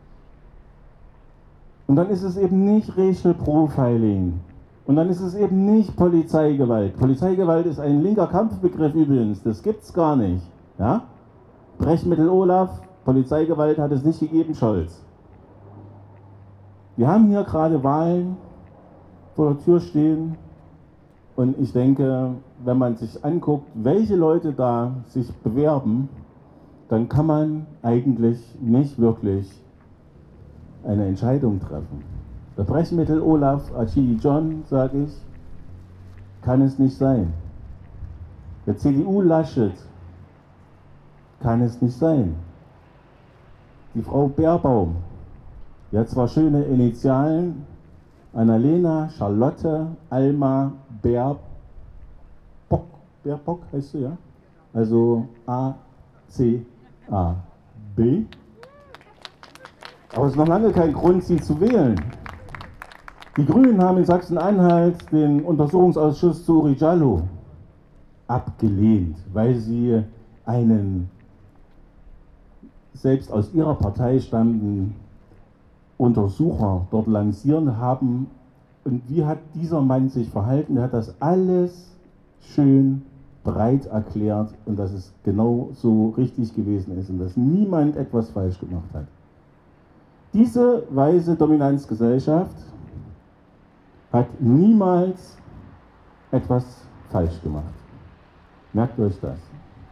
Speaker 2: Und dann ist es eben nicht Racial Profiling. Und dann ist es eben nicht Polizeigewalt. Polizeigewalt ist ein linker Kampfbegriff übrigens, das gibt's gar nicht. Ja? Brechmittel Olaf, Polizeigewalt hat es nicht gegeben, Scholz. Wir haben hier gerade Wahlen vor der Tür stehen und ich denke, wenn man sich anguckt, welche Leute da sich bewerben, dann kann man eigentlich nicht wirklich eine Entscheidung treffen. Der Brechmittel Olaf Achille John, sage ich, kann es nicht sein. Der C D U Laschet kann es nicht sein. Die Frau Baerbaum, die hat zwar schöne Initialen, Annalena, Charlotte, Alma, Baerbock, Baerbock heißt sie, ja? Also A, C, A, B. Aber es ist noch lange kein Grund, sie zu wählen. Die Grünen haben in Sachsen-Anhalt den Untersuchungsausschuss zu Uri Jallo abgelehnt, weil sie einen selbst aus ihrer Partei stammenden Untersucher dort lancieren haben. Und wie hat dieser Mann sich verhalten? Er hat das alles schön breit erklärt und dass es genau so richtig gewesen ist und dass niemand etwas falsch gemacht hat. Diese weiße Dominanzgesellschaft hat niemals etwas falsch gemacht. Merkt euch das.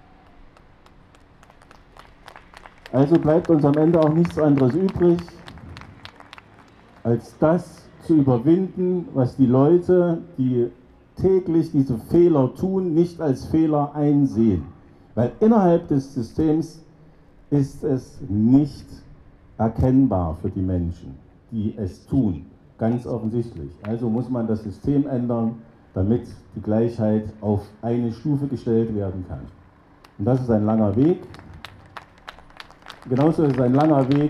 Speaker 2: Also bleibt uns am Ende auch nichts anderes übrig, als das zu überwinden, was die Leute, die täglich diese Fehler tun, nicht als Fehler einsehen. Weil innerhalb des Systems ist es nicht erkennbar für die Menschen, die es tun. Ganz offensichtlich. Also muss man das System ändern, damit die Gleichheit auf eine Stufe gestellt werden kann. Und das ist ein langer Weg. Genauso ist es ein langer Weg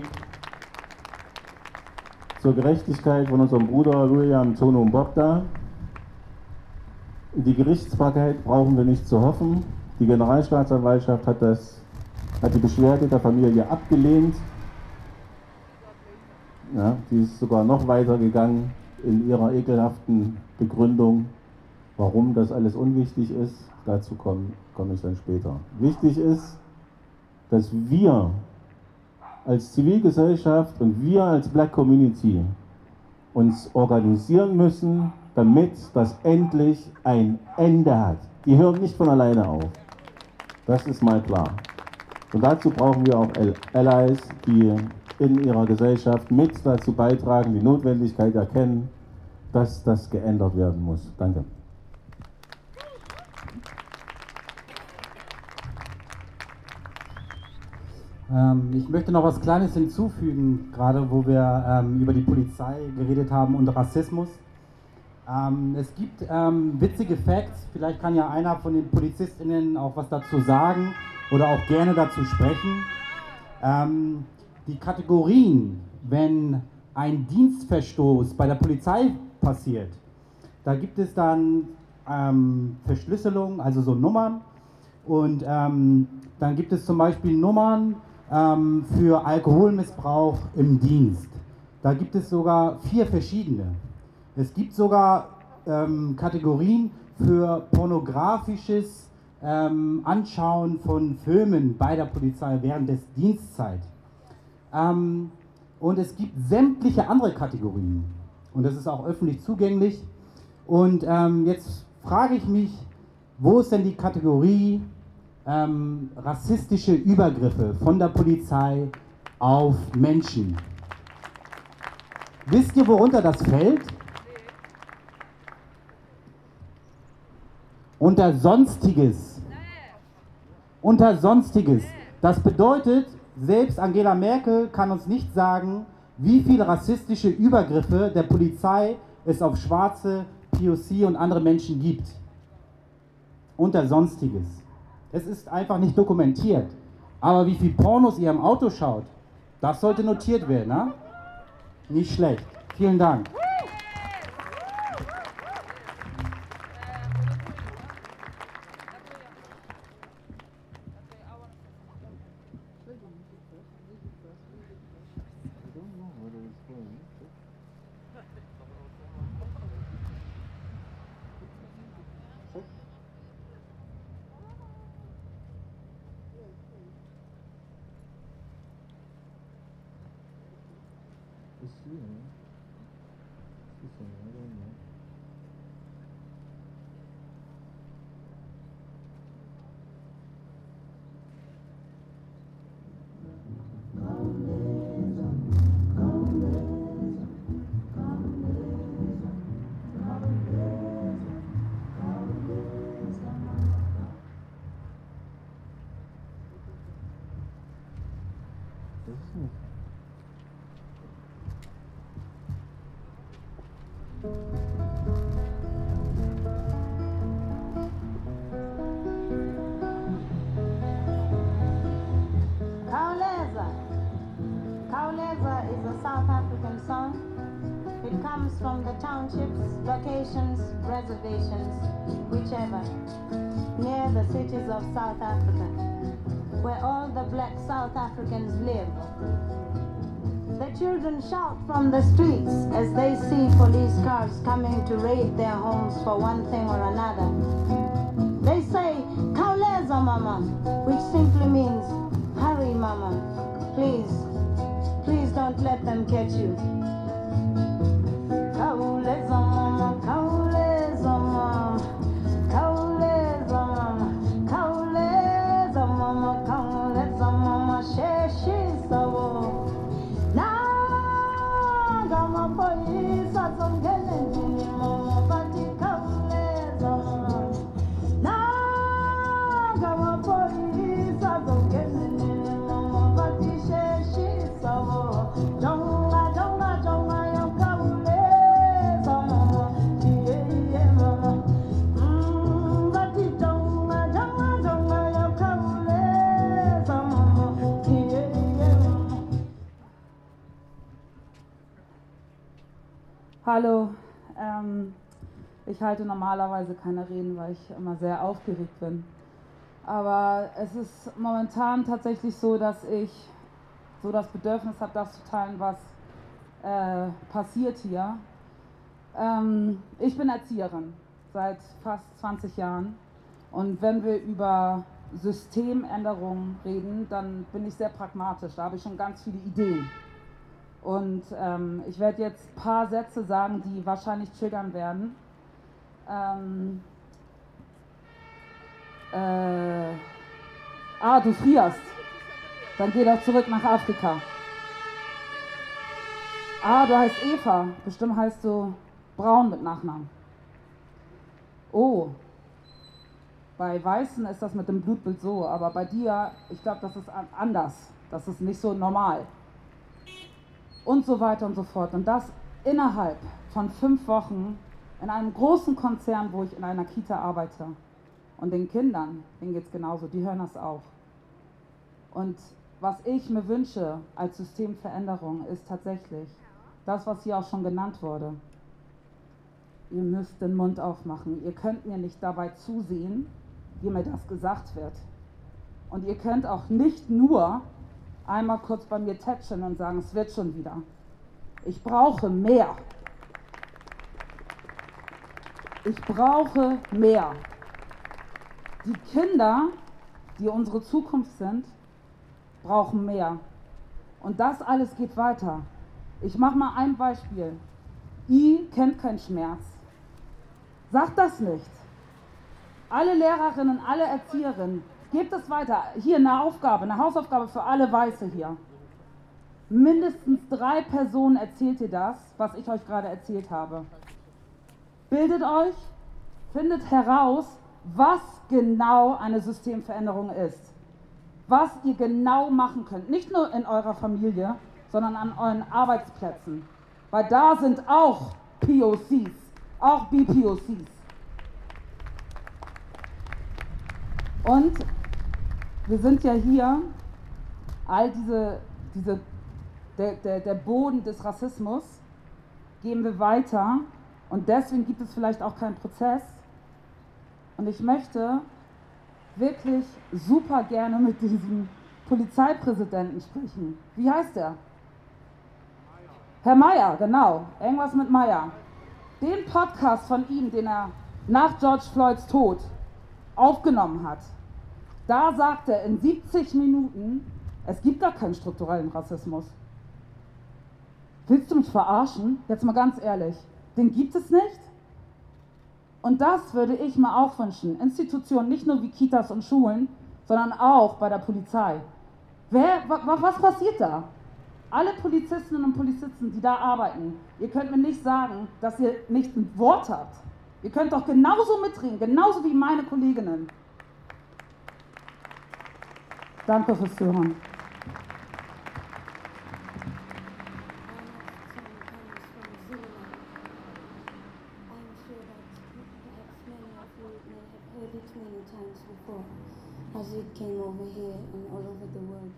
Speaker 2: zur Gerechtigkeit von unserem Bruder William Tonu Mbokda. Die Gerichtsbarkeit brauchen wir nicht zu hoffen. Die Generalstaatsanwaltschaft hat, das, hat die Beschwerde der Familie abgelehnt. Ja, die ist sogar noch weiter gegangen in ihrer ekelhaften Begründung, warum das alles unwichtig ist. Dazu komme komm ich dann später. Wichtig ist, dass wir als Zivilgesellschaft und wir als Black Community uns organisieren müssen, damit das endlich ein Ende hat. Die hören nicht von alleine auf. Das ist mal klar. Und dazu brauchen wir auch Allies, die in ihrer Gesellschaft mit dazu beitragen, die Notwendigkeit erkennen, dass das geändert werden muss. Danke.
Speaker 4: Ähm, ich möchte noch was Kleines hinzufügen, gerade wo wir ähm, über die Polizei geredet haben und Rassismus. Ähm, es gibt ähm, witzige Facts, vielleicht kann ja einer von den PolizistInnen auch was dazu sagen oder auch gerne dazu sprechen. Ähm, die Kategorien, wenn ein Dienstverstoß bei der Polizei passiert, da gibt es dann ähm, Verschlüsselung, also so Nummern, und ähm, dann gibt es zum Beispiel Nummern,
Speaker 9: ähm, für Alkoholmissbrauch im Dienst. Da gibt es sogar vier verschiedene. Es gibt sogar ähm, Kategorien für pornografisches ähm, Anschauen von Filmen bei der Polizei während des Dienstzeit. Ähm, und es gibt sämtliche andere Kategorien. Und das ist auch öffentlich zugänglich. Und ähm, jetzt frage ich mich, wo ist denn die Kategorie ähm, rassistische Übergriffe von der Polizei auf Menschen? Wisst ihr, worunter das fällt? Unter Sonstiges. Unter Sonstiges. Das bedeutet, selbst Angela Merkel kann uns nicht sagen, wie viele rassistische Übergriffe der Polizei es auf Schwarze, P O C und andere Menschen gibt. Unter Sonstiges. Es ist einfach nicht dokumentiert. Aber wie viel Pornos ihr im Auto schaut, das sollte notiert werden, ne? Nicht schlecht. Vielen Dank.
Speaker 10: Kauleza. Kauleza is a South African song. It comes from the townships, locations, reservations, whichever, near the cities of South Africa, where all the black South Africans live. The children shout from the streets as they see police cars coming to raid their homes for one thing or another. They say, Kauleza mama, which simply means, hurry mama, please, please don't let them catch you. Kauleza mama, kauleza mama, kauleza mama, kauleza mama, kauleza mama, sheshi sabo. Gama polisa zongele njini mama bati kauleza mama. Na gama polisa zongele njini mama bati sheshi sabo. Jonga jonga jonga yo kauleza mama. Iye iye mama. Mm, bati jonga jonga jonga yo kauleza mama. Iye iye mama.
Speaker 5: Hallo, ähm, ich halte normalerweise keine Reden, weil ich immer sehr aufgeregt bin. Aber es ist momentan tatsächlich so, dass ich so das Bedürfnis habe, das zu teilen, was äh, passiert hier. Ähm, ich bin Erzieherin seit fast zwanzig Jahren und wenn wir über Systemänderungen reden, dann bin ich sehr pragmatisch, da habe ich schon ganz viele Ideen. Und ähm, ich werde jetzt ein paar Sätze sagen, die wahrscheinlich triggern werden. Ähm, äh, ah, du frierst. Dann geh doch zurück nach Afrika. Ah, du heißt Eva. Bestimmt heißt du Braun mit Nachnamen. Oh, bei Weißen ist das mit dem Blutbild so, aber bei dir, ich glaube, das ist anders. Das ist nicht so normal. Und so weiter und so fort. Und das innerhalb von fünf Wochen in einem großen Konzern, wo ich in einer Kita arbeite. Und den Kindern, denen geht es genauso, die hören das auch. Und was ich mir wünsche als Systemveränderung ist tatsächlich das, was hier auch schon genannt wurde. Ihr müsst den Mund aufmachen. Ihr könnt mir nicht dabei zusehen, wie mir das gesagt wird. Und ihr könnt auch nicht nur
Speaker 11: einmal kurz bei mir tätscheln und sagen, es wird schon wieder. Ich brauche mehr. Ich brauche mehr. Die Kinder, die unsere Zukunft sind, brauchen mehr. Und das alles geht weiter. Ich mache mal ein Beispiel. I kennt keinen Schmerz. Sagt das nicht. Alle Lehrerinnen, alle Erzieherinnen, gebt es weiter. Hier eine Aufgabe, eine Hausaufgabe für alle Weiße hier. Mindestens drei Personen erzählt ihr das, was ich euch gerade erzählt habe. Bildet euch, findet heraus, was genau eine Systemveränderung ist. Was ihr genau machen könnt. Nicht nur in eurer Familie, sondern an euren Arbeitsplätzen. Weil da sind auch P O Cs, auch B P O Cs. Und wir sind ja hier, all diese, diese der, der, der Boden des Rassismus, geben wir weiter. Und deswegen gibt es vielleicht auch keinen Prozess. Und ich möchte wirklich super gerne mit diesem Polizeipräsidenten sprechen. Wie heißt er? Herr Meyer, genau. Irgendwas mit Meyer. Den Podcast von ihm, den er nach George Floyds Tod aufgenommen hat, da sagt er in siebzig Minuten, es gibt gar keinen strukturellen Rassismus. Willst du mich verarschen? Jetzt mal ganz ehrlich. Den gibt es nicht? Und das würde ich mir auch wünschen. Institutionen, nicht nur wie Kitas und Schulen, sondern auch bei der Polizei. Wer, wa, was passiert da? Alle Polizistinnen und Polizisten, die da arbeiten, ihr könnt mir nicht sagen, dass ihr nicht ein Wort habt. Ihr könnt doch genauso mitreden, genauso wie meine Kolleginnen. Danke fürs Zuhören.
Speaker 12: As it came over here and all over the world.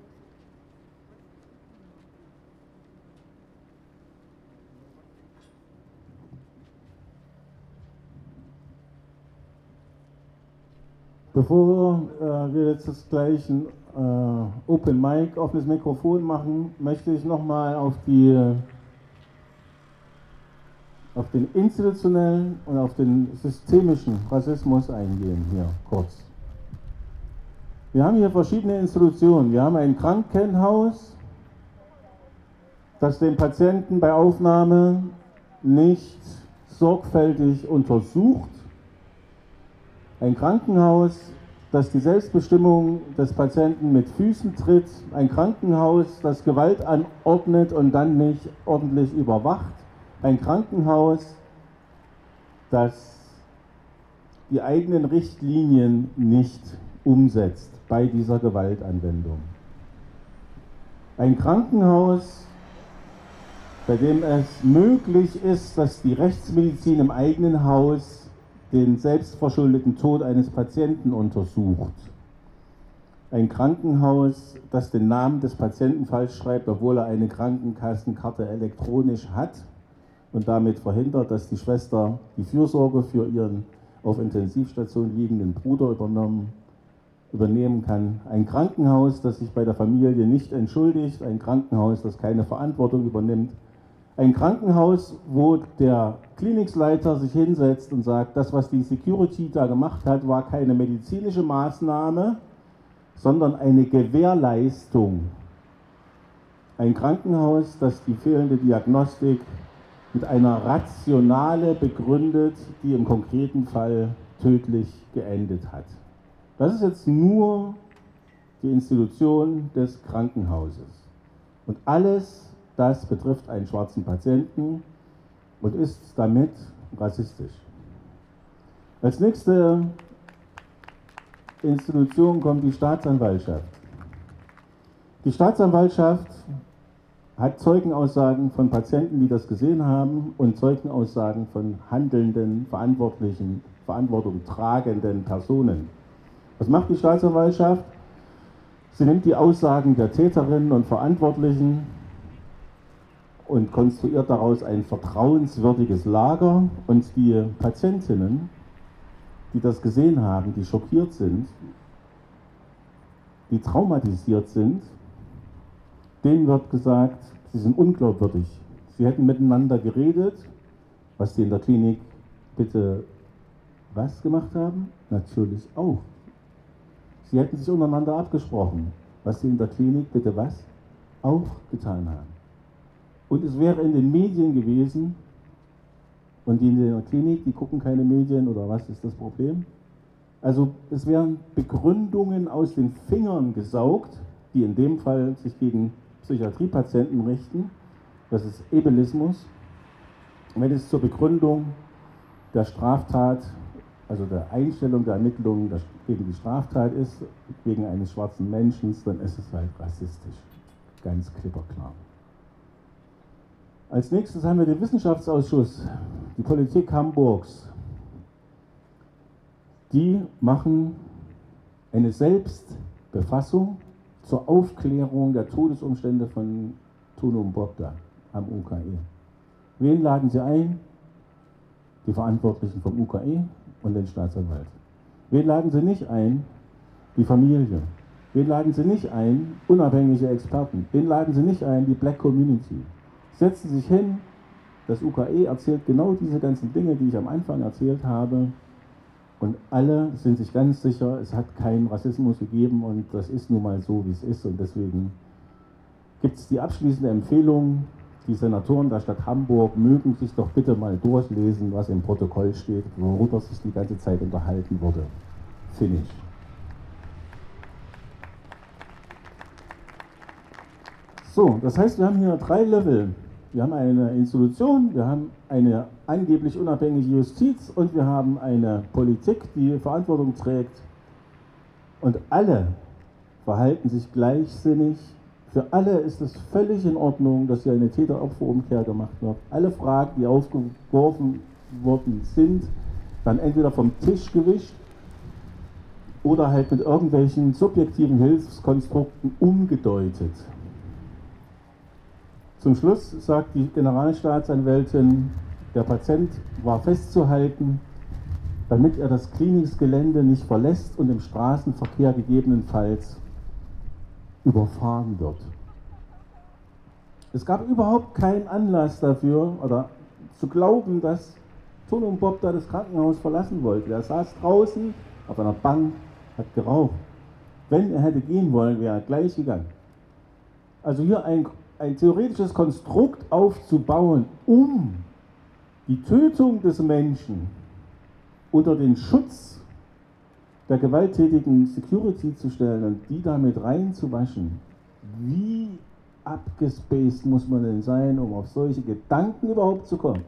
Speaker 2: Bevor äh, wir jetzt das gleich ein äh, Open Mic, offenes Mikrofon machen, möchte ich nochmal auf die auf den institutionellen und auf den systemischen Rassismus eingehen hier kurz. Wir haben hier verschiedene Institutionen. Wir haben ein Krankenhaus, das den Patienten bei Aufnahme nicht sorgfältig untersucht. Ein Krankenhaus, das die Selbstbestimmung des Patienten mit Füßen tritt. Ein Krankenhaus, das Gewalt anordnet und dann nicht ordentlich überwacht. Ein Krankenhaus, das die eigenen Richtlinien nicht umsetzt bei dieser Gewaltanwendung. Ein Krankenhaus, bei dem es möglich ist, dass die Rechtsmedizin im eigenen Haus den selbstverschuldeten Tod eines Patienten untersucht. Ein Krankenhaus, das den Namen des Patienten falsch schreibt, obwohl er eine Krankenkassenkarte elektronisch hat und damit verhindert, dass die Schwester die Fürsorge für ihren auf Intensivstation liegenden Bruder übernommen übernehmen kann. Ein Krankenhaus, das sich bei der Familie nicht entschuldigt, ein Krankenhaus, das keine Verantwortung übernimmt, ein Krankenhaus, wo der Klinikleiter sich hinsetzt und sagt, das, was die Security da gemacht hat, war keine medizinische Maßnahme, sondern eine Gewährleistung. Ein Krankenhaus, das die fehlende Diagnostik mit einer Rationale begründet, die im konkreten Fall tödlich geendet hat. Das ist jetzt nur die Institution des Krankenhauses. Und alles das betrifft einen schwarzen Patienten und ist damit rassistisch. Als nächste Institution kommt die Staatsanwaltschaft. Die Staatsanwaltschaft hat Zeugenaussagen von Patienten, die das gesehen haben, und Zeugenaussagen von handelnden, verantwortlichen, Verantwortung tragenden Personen. Was macht die Staatsanwaltschaft? Sie nimmt die Aussagen der Täterinnen und Verantwortlichen und konstruiert daraus ein vertrauenswürdiges Lager, und die Patientinnen, die das gesehen haben, die schockiert sind, die traumatisiert sind, denen wird gesagt, sie sind unglaubwürdig. Sie hätten miteinander geredet, was sie in der Klinik bitte was gemacht haben? Natürlich auch. Sie hätten sich untereinander abgesprochen, was sie in der Klinik bitte was auch getan haben. Und es wäre in den Medien gewesen, und die in der Klinik, die gucken keine Medien, oder was ist das Problem? Also es wären Begründungen aus den Fingern gesaugt, die in dem Fall sich gegen Psychiatriepatienten richten. Das ist Ableismus. Wenn es zur Begründung der Straftat, also der Einstellung der Ermittlungen gegen die Straftat ist, wegen eines schwarzen Menschen, dann ist es halt rassistisch. Ganz klipperklar. Als nächstes haben wir den Wissenschaftsausschuss, die Politik Hamburgs. Die machen eine Selbstbefassung zur Aufklärung der Todesumstände von Tunu Mbopda am U K E. Wen laden sie ein? Die Verantwortlichen vom U K E und den Staatsanwalt. Wen laden sie nicht ein? Die Familie. Wen laden sie nicht ein? Unabhängige Experten. Wen laden sie nicht ein? Die Black Community. Setzen sich hin, das U K E erzählt genau diese ganzen Dinge, die ich am Anfang erzählt habe, und alle sind sich ganz sicher, es hat keinen Rassismus gegeben und das ist nun mal so, wie es ist, und deswegen gibt es die abschließende Empfehlung, die Senatoren der Stadt Hamburg mögen sich doch bitte mal durchlesen, was im Protokoll steht, worüber sich die ganze Zeit unterhalten wurde. Finish. So, das heißt, wir haben hier drei Level. Wir haben eine Institution, wir haben eine angeblich unabhängige Justiz und wir haben eine Politik, die Verantwortung trägt. Und alle verhalten sich gleichsinnig. Für alle ist es völlig in Ordnung, dass hier eine Täter-Opfer-Umkehr gemacht wird. Alle Fragen, die aufgeworfen worden sind, dann entweder vom Tisch gewischt oder halt mit irgendwelchen subjektiven Hilfskonstrukten umgedeutet. Zum Schluss sagt die Generalstaatsanwältin, der Patient war festzuhalten, damit er das Klinikgelände nicht verlässt und im Straßenverkehr gegebenenfalls überfahren wird. Es gab überhaupt keinen Anlass dafür, oder zu glauben, dass Tunu Mbopda das Krankenhaus verlassen wollte. Er saß draußen auf einer Bank, hat geraucht. Wenn er hätte gehen wollen, wäre er gleich gegangen. Also hier ein ein theoretisches Konstrukt aufzubauen, um die Tötung des Menschen unter den Schutz der gewalttätigen Security zu stellen und die damit reinzuwaschen. Wie abgespaced muss man denn sein, um auf solche Gedanken überhaupt zu kommen?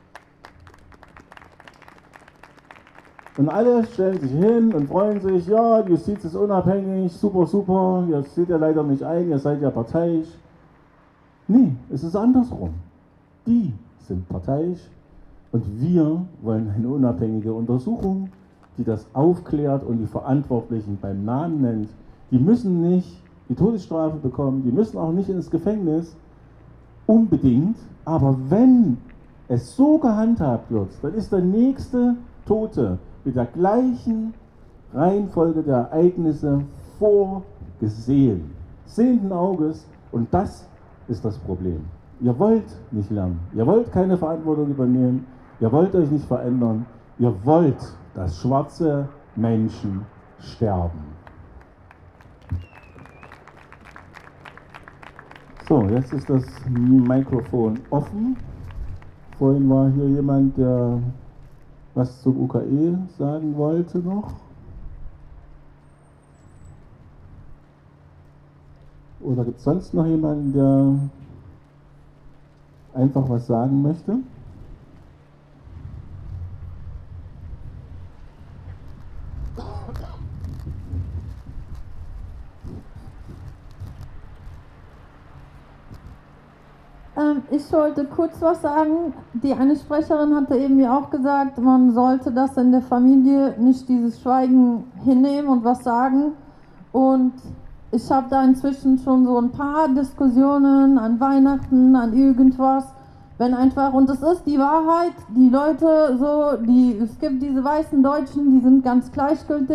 Speaker 2: Und alle stellen sich hin und freuen sich, ja, die Justiz ist unabhängig, super, super, ihr seht ja leider nicht ein, ihr seid ja parteiisch. Nee, es ist andersrum. Die sind parteiisch und wir wollen eine unabhängige Untersuchung, die das aufklärt und die Verantwortlichen beim Namen nennt. Die müssen nicht die Todesstrafe bekommen, die müssen auch nicht ins Gefängnis, unbedingt, aber wenn es so gehandhabt wird, dann ist der nächste Tote mit der gleichen Reihenfolge der Ereignisse vorgesehen, sehenden Auges, und das ist das Problem. Ihr wollt nicht lernen, ihr wollt keine Verantwortung übernehmen, ihr wollt euch nicht verändern, ihr wollt, dass schwarze Menschen sterben. So, jetzt ist das Mikrofon offen. Vorhin war hier jemand, der was zum U K E sagen wollte noch. Oder gibt es sonst noch jemanden, der einfach was sagen möchte?
Speaker 13: Ähm, ich wollte kurz was sagen. Die eine Sprecherin hatte eben ja auch gesagt, man sollte das in der Familie nicht dieses Schweigen hinnehmen und was sagen. Und ich habe da inzwischen schon so ein paar Diskussionen an Weihnachten, an irgendwas, wenn einfach, und das ist die Wahrheit, die Leute so, die, es gibt diese weißen Deutschen, die sind ganz gleichgültig,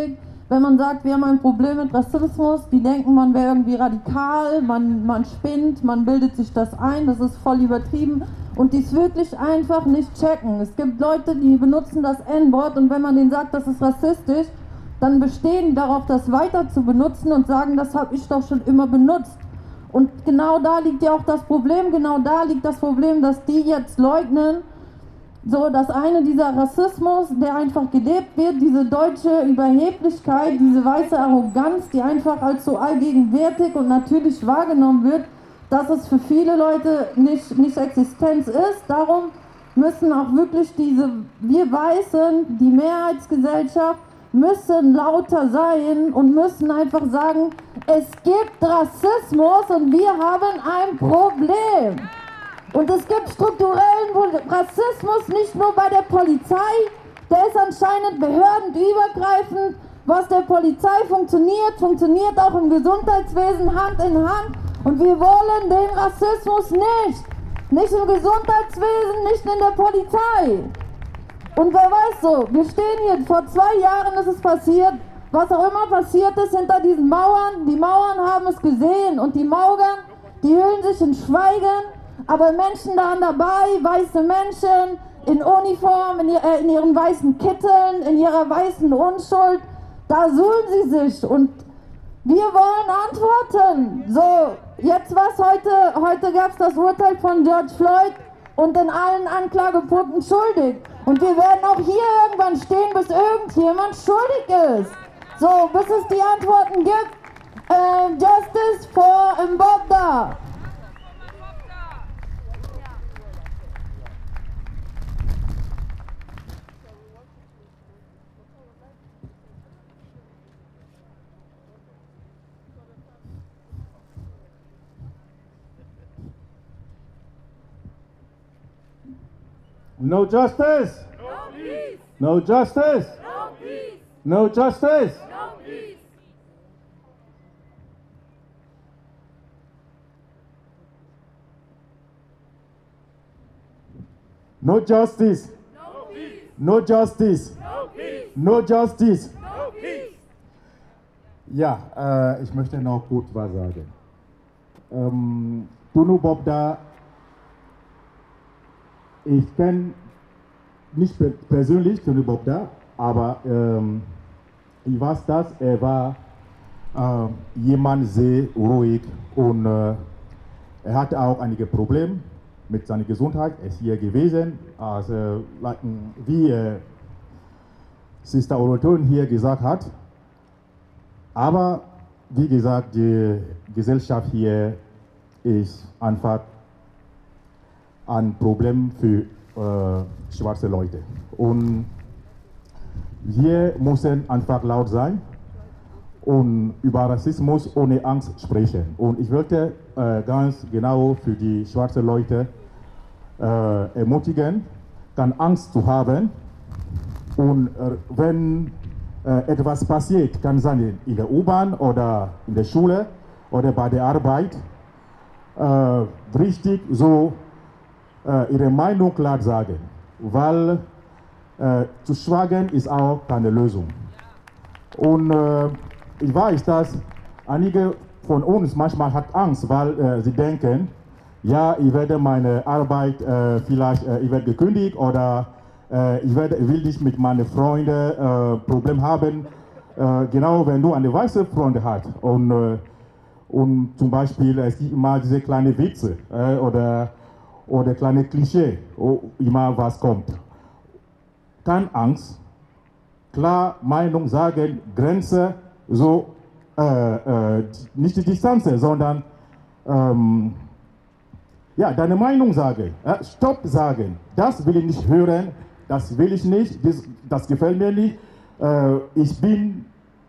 Speaker 13: wenn man sagt, wir haben ein Problem mit Rassismus, die denken, man wäre irgendwie radikal, man, man spinnt, man bildet sich das ein, das ist voll übertrieben und die es wirklich einfach nicht checken. Es gibt Leute, die benutzen das En-Wort und wenn man denen sagt, das ist rassistisch, dann bestehen die darauf, das weiter zu benutzen und sagen, das habe ich doch schon immer benutzt. Und genau da liegt ja auch das Problem, genau da liegt das Problem, dass die jetzt leugnen, so dass eine dieser Rassismus, der einfach gelebt wird, diese deutsche Überheblichkeit, diese weiße Arroganz, die einfach als so allgegenwärtig und natürlich wahrgenommen wird, dass es für viele Leute nicht, nicht Existenz ist. Darum müssen auch wirklich diese, wir Weißen, die Mehrheitsgesellschaft, müssen lauter sein und müssen einfach sagen, es gibt Rassismus und wir haben ein Problem. Und es gibt strukturellen Rassismus nicht nur bei der Polizei, der ist anscheinend behördenübergreifend. Was der Polizei funktioniert, funktioniert auch im Gesundheitswesen Hand in Hand. Und wir wollen den Rassismus nicht. Nicht im Gesundheitswesen, nicht in der Polizei. Und wer weiß so, wir stehen hier, vor zwei Jahren ist es passiert, was auch immer passiert ist hinter diesen Mauern. Die Mauern haben es gesehen und die Mauern, die hüllen sich in Schweigen. Aber Menschen da dabei, weiße Menschen in Uniform, in, ihr, äh, in ihren weißen Kitteln, in ihrer weißen Unschuld, da suhlen sie sich und wir wollen antworten. So, jetzt was heute, heute gab es das Urteil von George Floyd und in allen Anklagepunkten schuldig. Und wir werden auch hier irgendwann stehen, bis irgendjemand schuldig ist. So, bis es die Antworten gibt. Äh, Justice for Mbopda.
Speaker 2: No justice.
Speaker 14: No peace.
Speaker 2: No justice.
Speaker 14: No peace.
Speaker 2: No justice.
Speaker 14: No peace.
Speaker 2: No justice.
Speaker 14: No peace.
Speaker 2: No justice.
Speaker 14: No peace.
Speaker 2: No justice.
Speaker 14: No peace.
Speaker 9: Ja, äh, ich möchte noch kurz was sagen. Ähm, Tunu Mbopda, ich kenne nicht per persönlich Tunu Mbopda, aber ähm, ich weiß, dass er war äh, jemand sehr ruhig und äh, er hatte auch einige Probleme mit seiner Gesundheit. Er ist hier gewesen, also wie äh, Sister Oroton hier gesagt hat. Aber wie gesagt, die Gesellschaft hier ist einfach ein Problem für äh, schwarze Leute. Und wir müssen einfach laut sein und über Rassismus ohne Angst sprechen. Und ich wollte äh, ganz genau für die schwarzen Leute äh, ermutigen, keine Angst zu haben. Und äh, wenn äh, etwas passiert, kann sein in der U-Bahn oder in der Schule oder bei der Arbeit, äh, richtig so äh, ihre Meinung klar sagen, weil äh, zu schweigen ist auch keine Lösung. Und äh, ich weiß, dass einige von uns manchmal hat Angst, weil äh, sie denken, ja, ich werde meine Arbeit äh, vielleicht, äh, ich werde gekündigt oder äh, ich, werde, ich will nicht mit meinen Freunden äh, Problem haben. Äh, genau, wenn du eine weiße Freunde hast und, äh, und zum Beispiel es gibt immer diese kleinen Witze äh, oder, oder kleine Klischee, wo immer was kommt. Keine Angst, klar Meinung sagen, Grenze, so äh, äh, nicht die Distanz, sondern ähm, ja, deine Meinung sagen, äh, Stopp sagen, das will ich nicht hören, das will ich nicht, das, das gefällt mir nicht, äh, ich bin,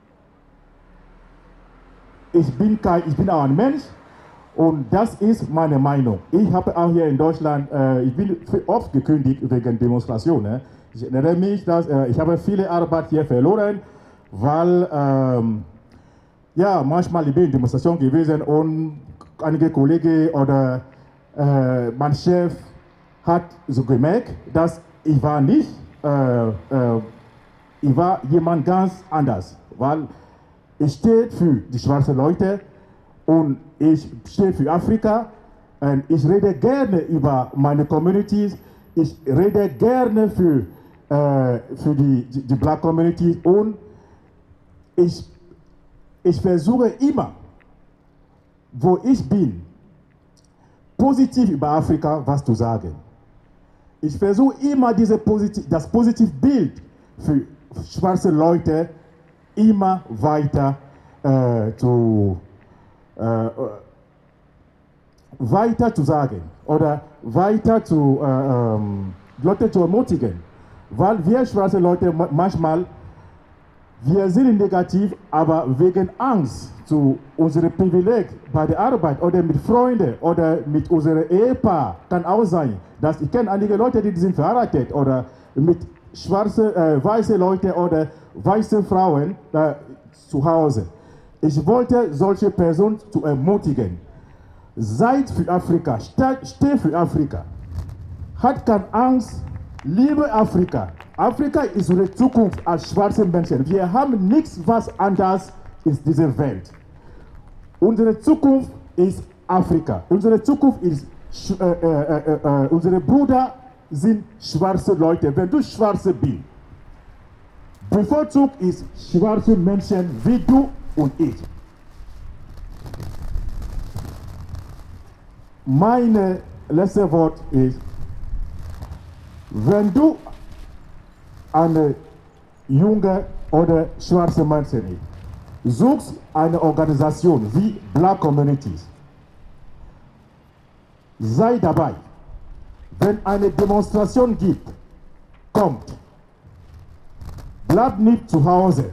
Speaker 9: ich bin kein, ich bin auch ein Mensch und das ist meine Meinung. Ich habe auch hier in Deutschland, äh, ich bin oft gekündigt wegen Demonstrationen. Ich erinnere mich, dass äh, ich habe viele Arbeit hier verloren, weil ähm, ja, manchmal ich bin in Demonstration gewesen und einige Kollegen oder äh, mein Chef hat so gemerkt, dass ich war nicht äh, äh,
Speaker 15: ich war jemand ganz anders, weil ich stehe für die schwarzen Leute und ich stehe für Afrika und ich rede gerne über meine Communities, ich rede gerne für, äh, für die, die, die Black Community und ich, ich versuche immer, wo ich bin, positiv über Afrika was zu sagen. Ich versuche immer diese positiv, das positive Bild für schwarze Leute immer weiter äh, zu äh, weiter zu sagen oder weiter zu äh, ähm, Leute zu ermutigen, weil wir schwarze Leute manchmal wir sind negativ, aber wegen Angst zu unserem Privileg bei der Arbeit oder mit Freunden oder mit unserem Ehepaar kann auch sein, dass ich kenne einige Leute, die sind verheiratet oder mit schwarzen, äh, weißen Leuten oder weißen Frauen äh, zu Hause. Ich wollte solche Personen zu ermutigen. Seid für Afrika, steht für Afrika. Hat keine Angst, liebe Afrika. Afrika ist unsere Zukunft als schwarze Menschen. Wir haben nichts, was anders ist in dieser Welt. Unsere Zukunft ist Afrika. Unsere Zukunft ist, äh, äh, äh, äh, unsere Brüder sind schwarze Leute. Wenn du Schwarze bist, bevorzugt ist schwarze Menschen wie du und ich. Mein letztes Wort ist, wenn du eine junge oder schwarze Menschen suchst eine Organisation wie Black Communities, sei dabei. Wenn eine Demonstration gibt, kommt. Bleib nicht zu Hause,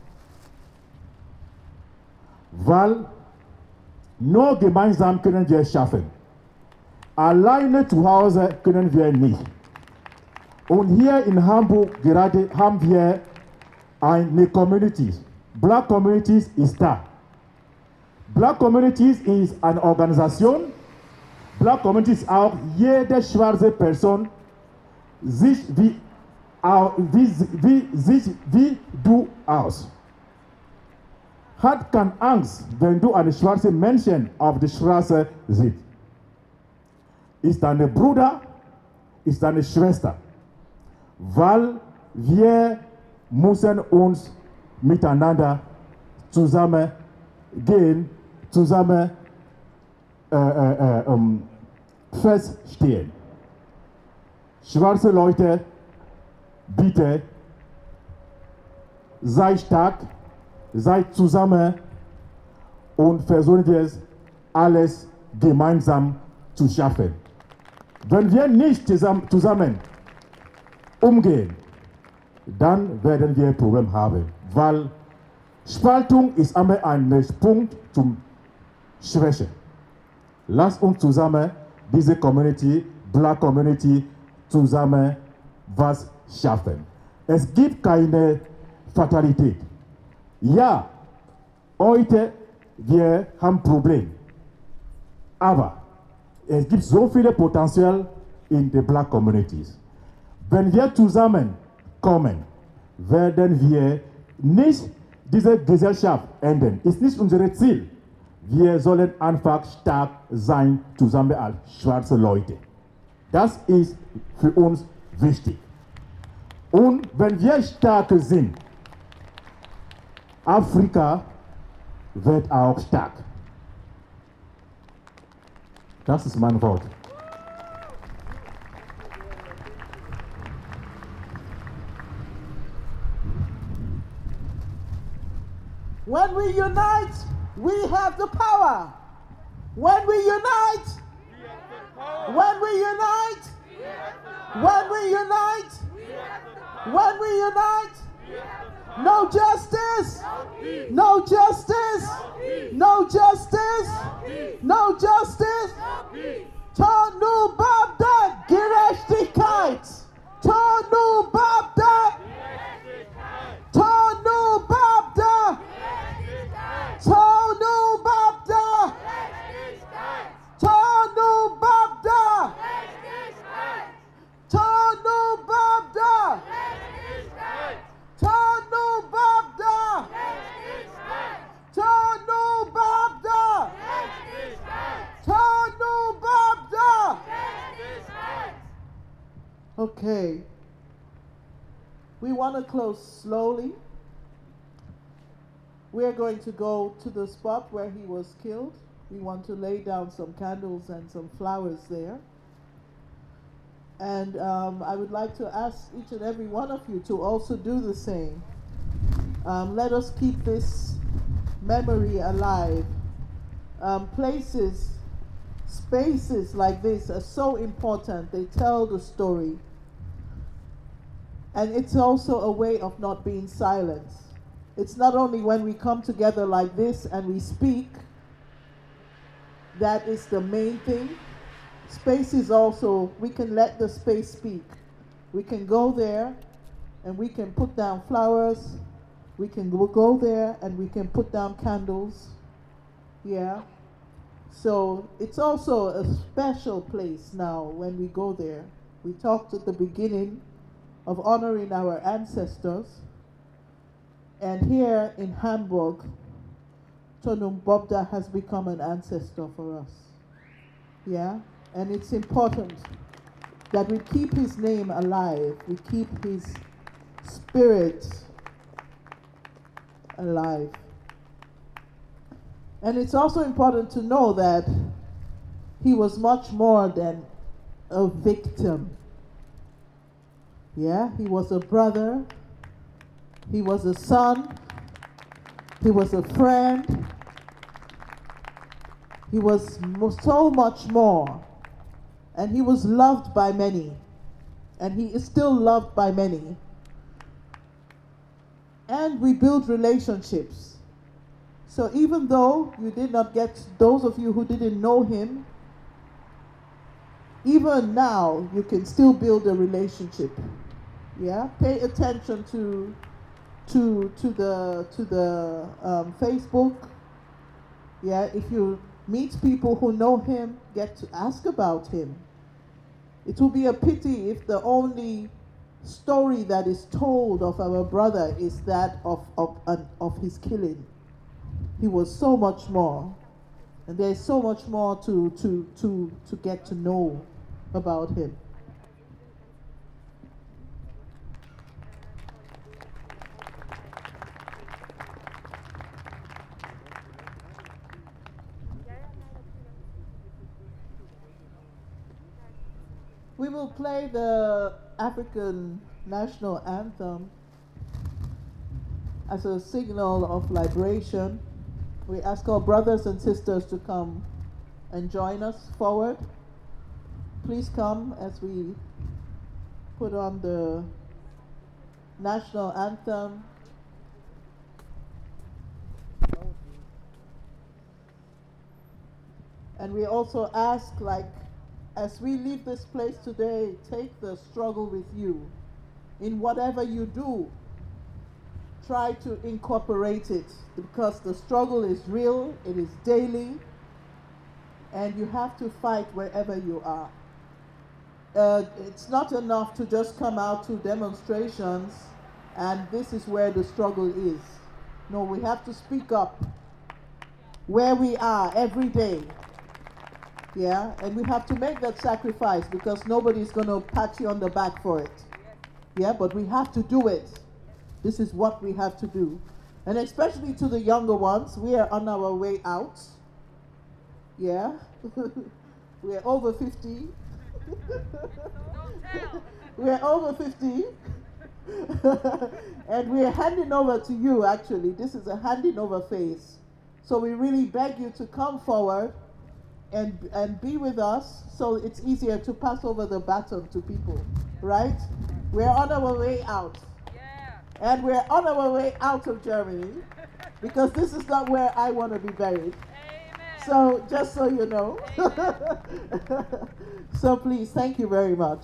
Speaker 15: weil nur gemeinsam können wir es schaffen. Alleine zu Hause können wir nicht. Und hier in Hamburg gerade haben wir eine Community. Black Communities ist da. Black Communities ist eine Organisation. Black Communities ist auch jede schwarze Person sich wie, wie, wie, wie, wie du aus. Hat keine Angst, wenn du einen schwarzen Menschen auf der Straße siehst. Ist deine Bruder, ist deine Schwester. Weil wir müssen uns miteinander zusammen gehen, zusammen äh, äh, äh, um, feststehen. Schwarze Leute, bitte, seid stark, seid zusammen und versuchen wir es alles gemeinsam zu schaffen. Wenn wir nicht zusammen, zusammen umgehen, dann werden wir ein Problem haben, weil Spaltung ist immer ein Punkt zum Schwächen. Lasst uns zusammen diese Community, Black Community, zusammen was schaffen. Es gibt keine Fatalität. Ja, heute wir haben ein Problem, aber es gibt so viele Potenzial in den Black Communities. Wenn wir zusammenkommen, werden wir nicht diese Gesellschaft ändern. Ist nicht unser Ziel. Wir sollen einfach stark sein, zusammen als schwarze Leute. Das ist für uns wichtig. Und wenn wir stark sind, Afrika wird auch stark. Das ist mein Wort.
Speaker 1: When we unite, we have the power. When we unite, when we unite, when we unite, when we unite, no justice, no justice, no justice, no justice. Tonu Babda, Gerechtigkeit. Tonu Babda, Tonu Babda, Tonu Babda, Tonu Babda, Tonu Babda, Tonu We want to close slowly. We're going to go to the spot where he was killed. We want to lay down some candles and some flowers there. And um, I would like to ask each and every one of you to also do the same. Um, let us keep this memory alive. Um, places, spaces like this are so important. They tell the story. And it's also a way of not being silent. It's not only when we come together like this and we speak, that is the main thing. Space is also, we can let the space speak. We can go there and we can put down flowers. We can go, go there and we can put down candles. Yeah. So it's also a special place now when we go there. We talked at the beginning of honoring our ancestors. And here in Hamburg, Tonum Bobda has become an ancestor for us. Yeah? And it's important that we keep his name alive. We keep his spirit alive. And it's also important to know that he was much more than a victim. Yeah? He was a brother. He was a son. He was a friend. He was so much more. And he was loved by many. And he is still loved by many. And we build relationships. So even though you did not get, those of you who didn't know him, even now you can still build a relationship. Yeah? Pay attention to to to the to the um, Facebook. Yeah, if you meet people who know him, get to ask about him. It will be a pity if the only story that is told of our brother is that of of uh, of his killing. He was so much more, and there is so much more to to to to get to know about him. We will play the African national anthem as a signal of liberation. We ask our brothers and sisters to come and join us forward. Please come as we put on the national anthem. And we also ask, like, as we leave this place today, take the struggle with you. In whatever you do, try to incorporate it, because the struggle is real, it is daily, and you have to fight wherever you are. Uh, it's not enough to just come out to demonstrations and this is where the struggle is. No, we have to speak up where we are every day. Yeah, and we have to make that sacrifice because nobody's going to pat you on the back for it. Yeah, but we have to do it. This is what we have to do. And especially to the younger ones, we are on our way out. Yeah, we are over fifty. We are over fifty. And we are handing over to you, actually. This is a handing over phase. So we really beg you to come forward and and be with us so it's easier to pass over the baton to people, right? We're on our way out. Yeah. And we're on our way out of Germany because this is not where I want to be buried. Amen. So just so you know. So please, thank you very much.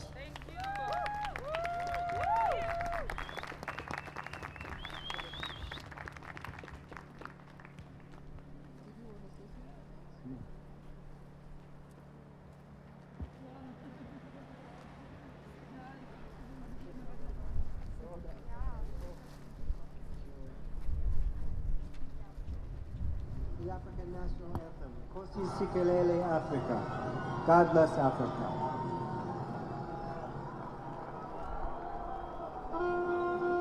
Speaker 16: The African National Anthem, Kosi Sikelele Africa. God bless Africa.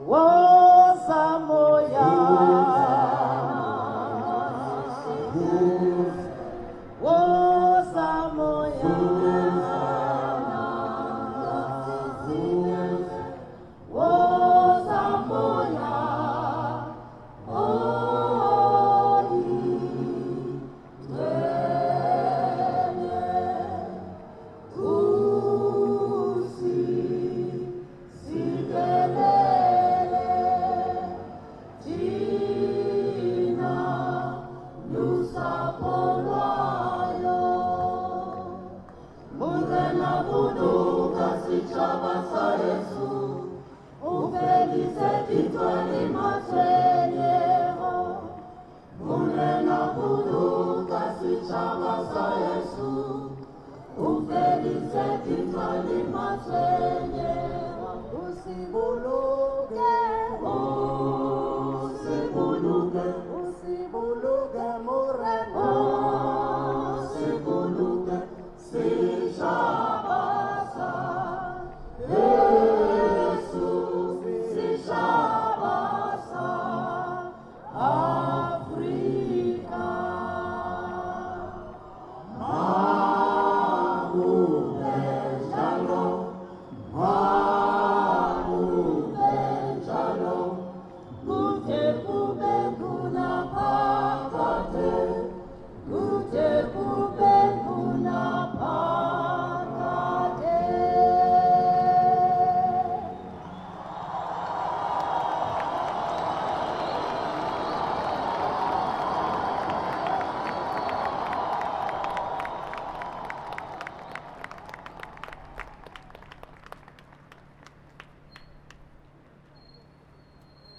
Speaker 17: Woza moya, woza moya, woza moya, Usibulu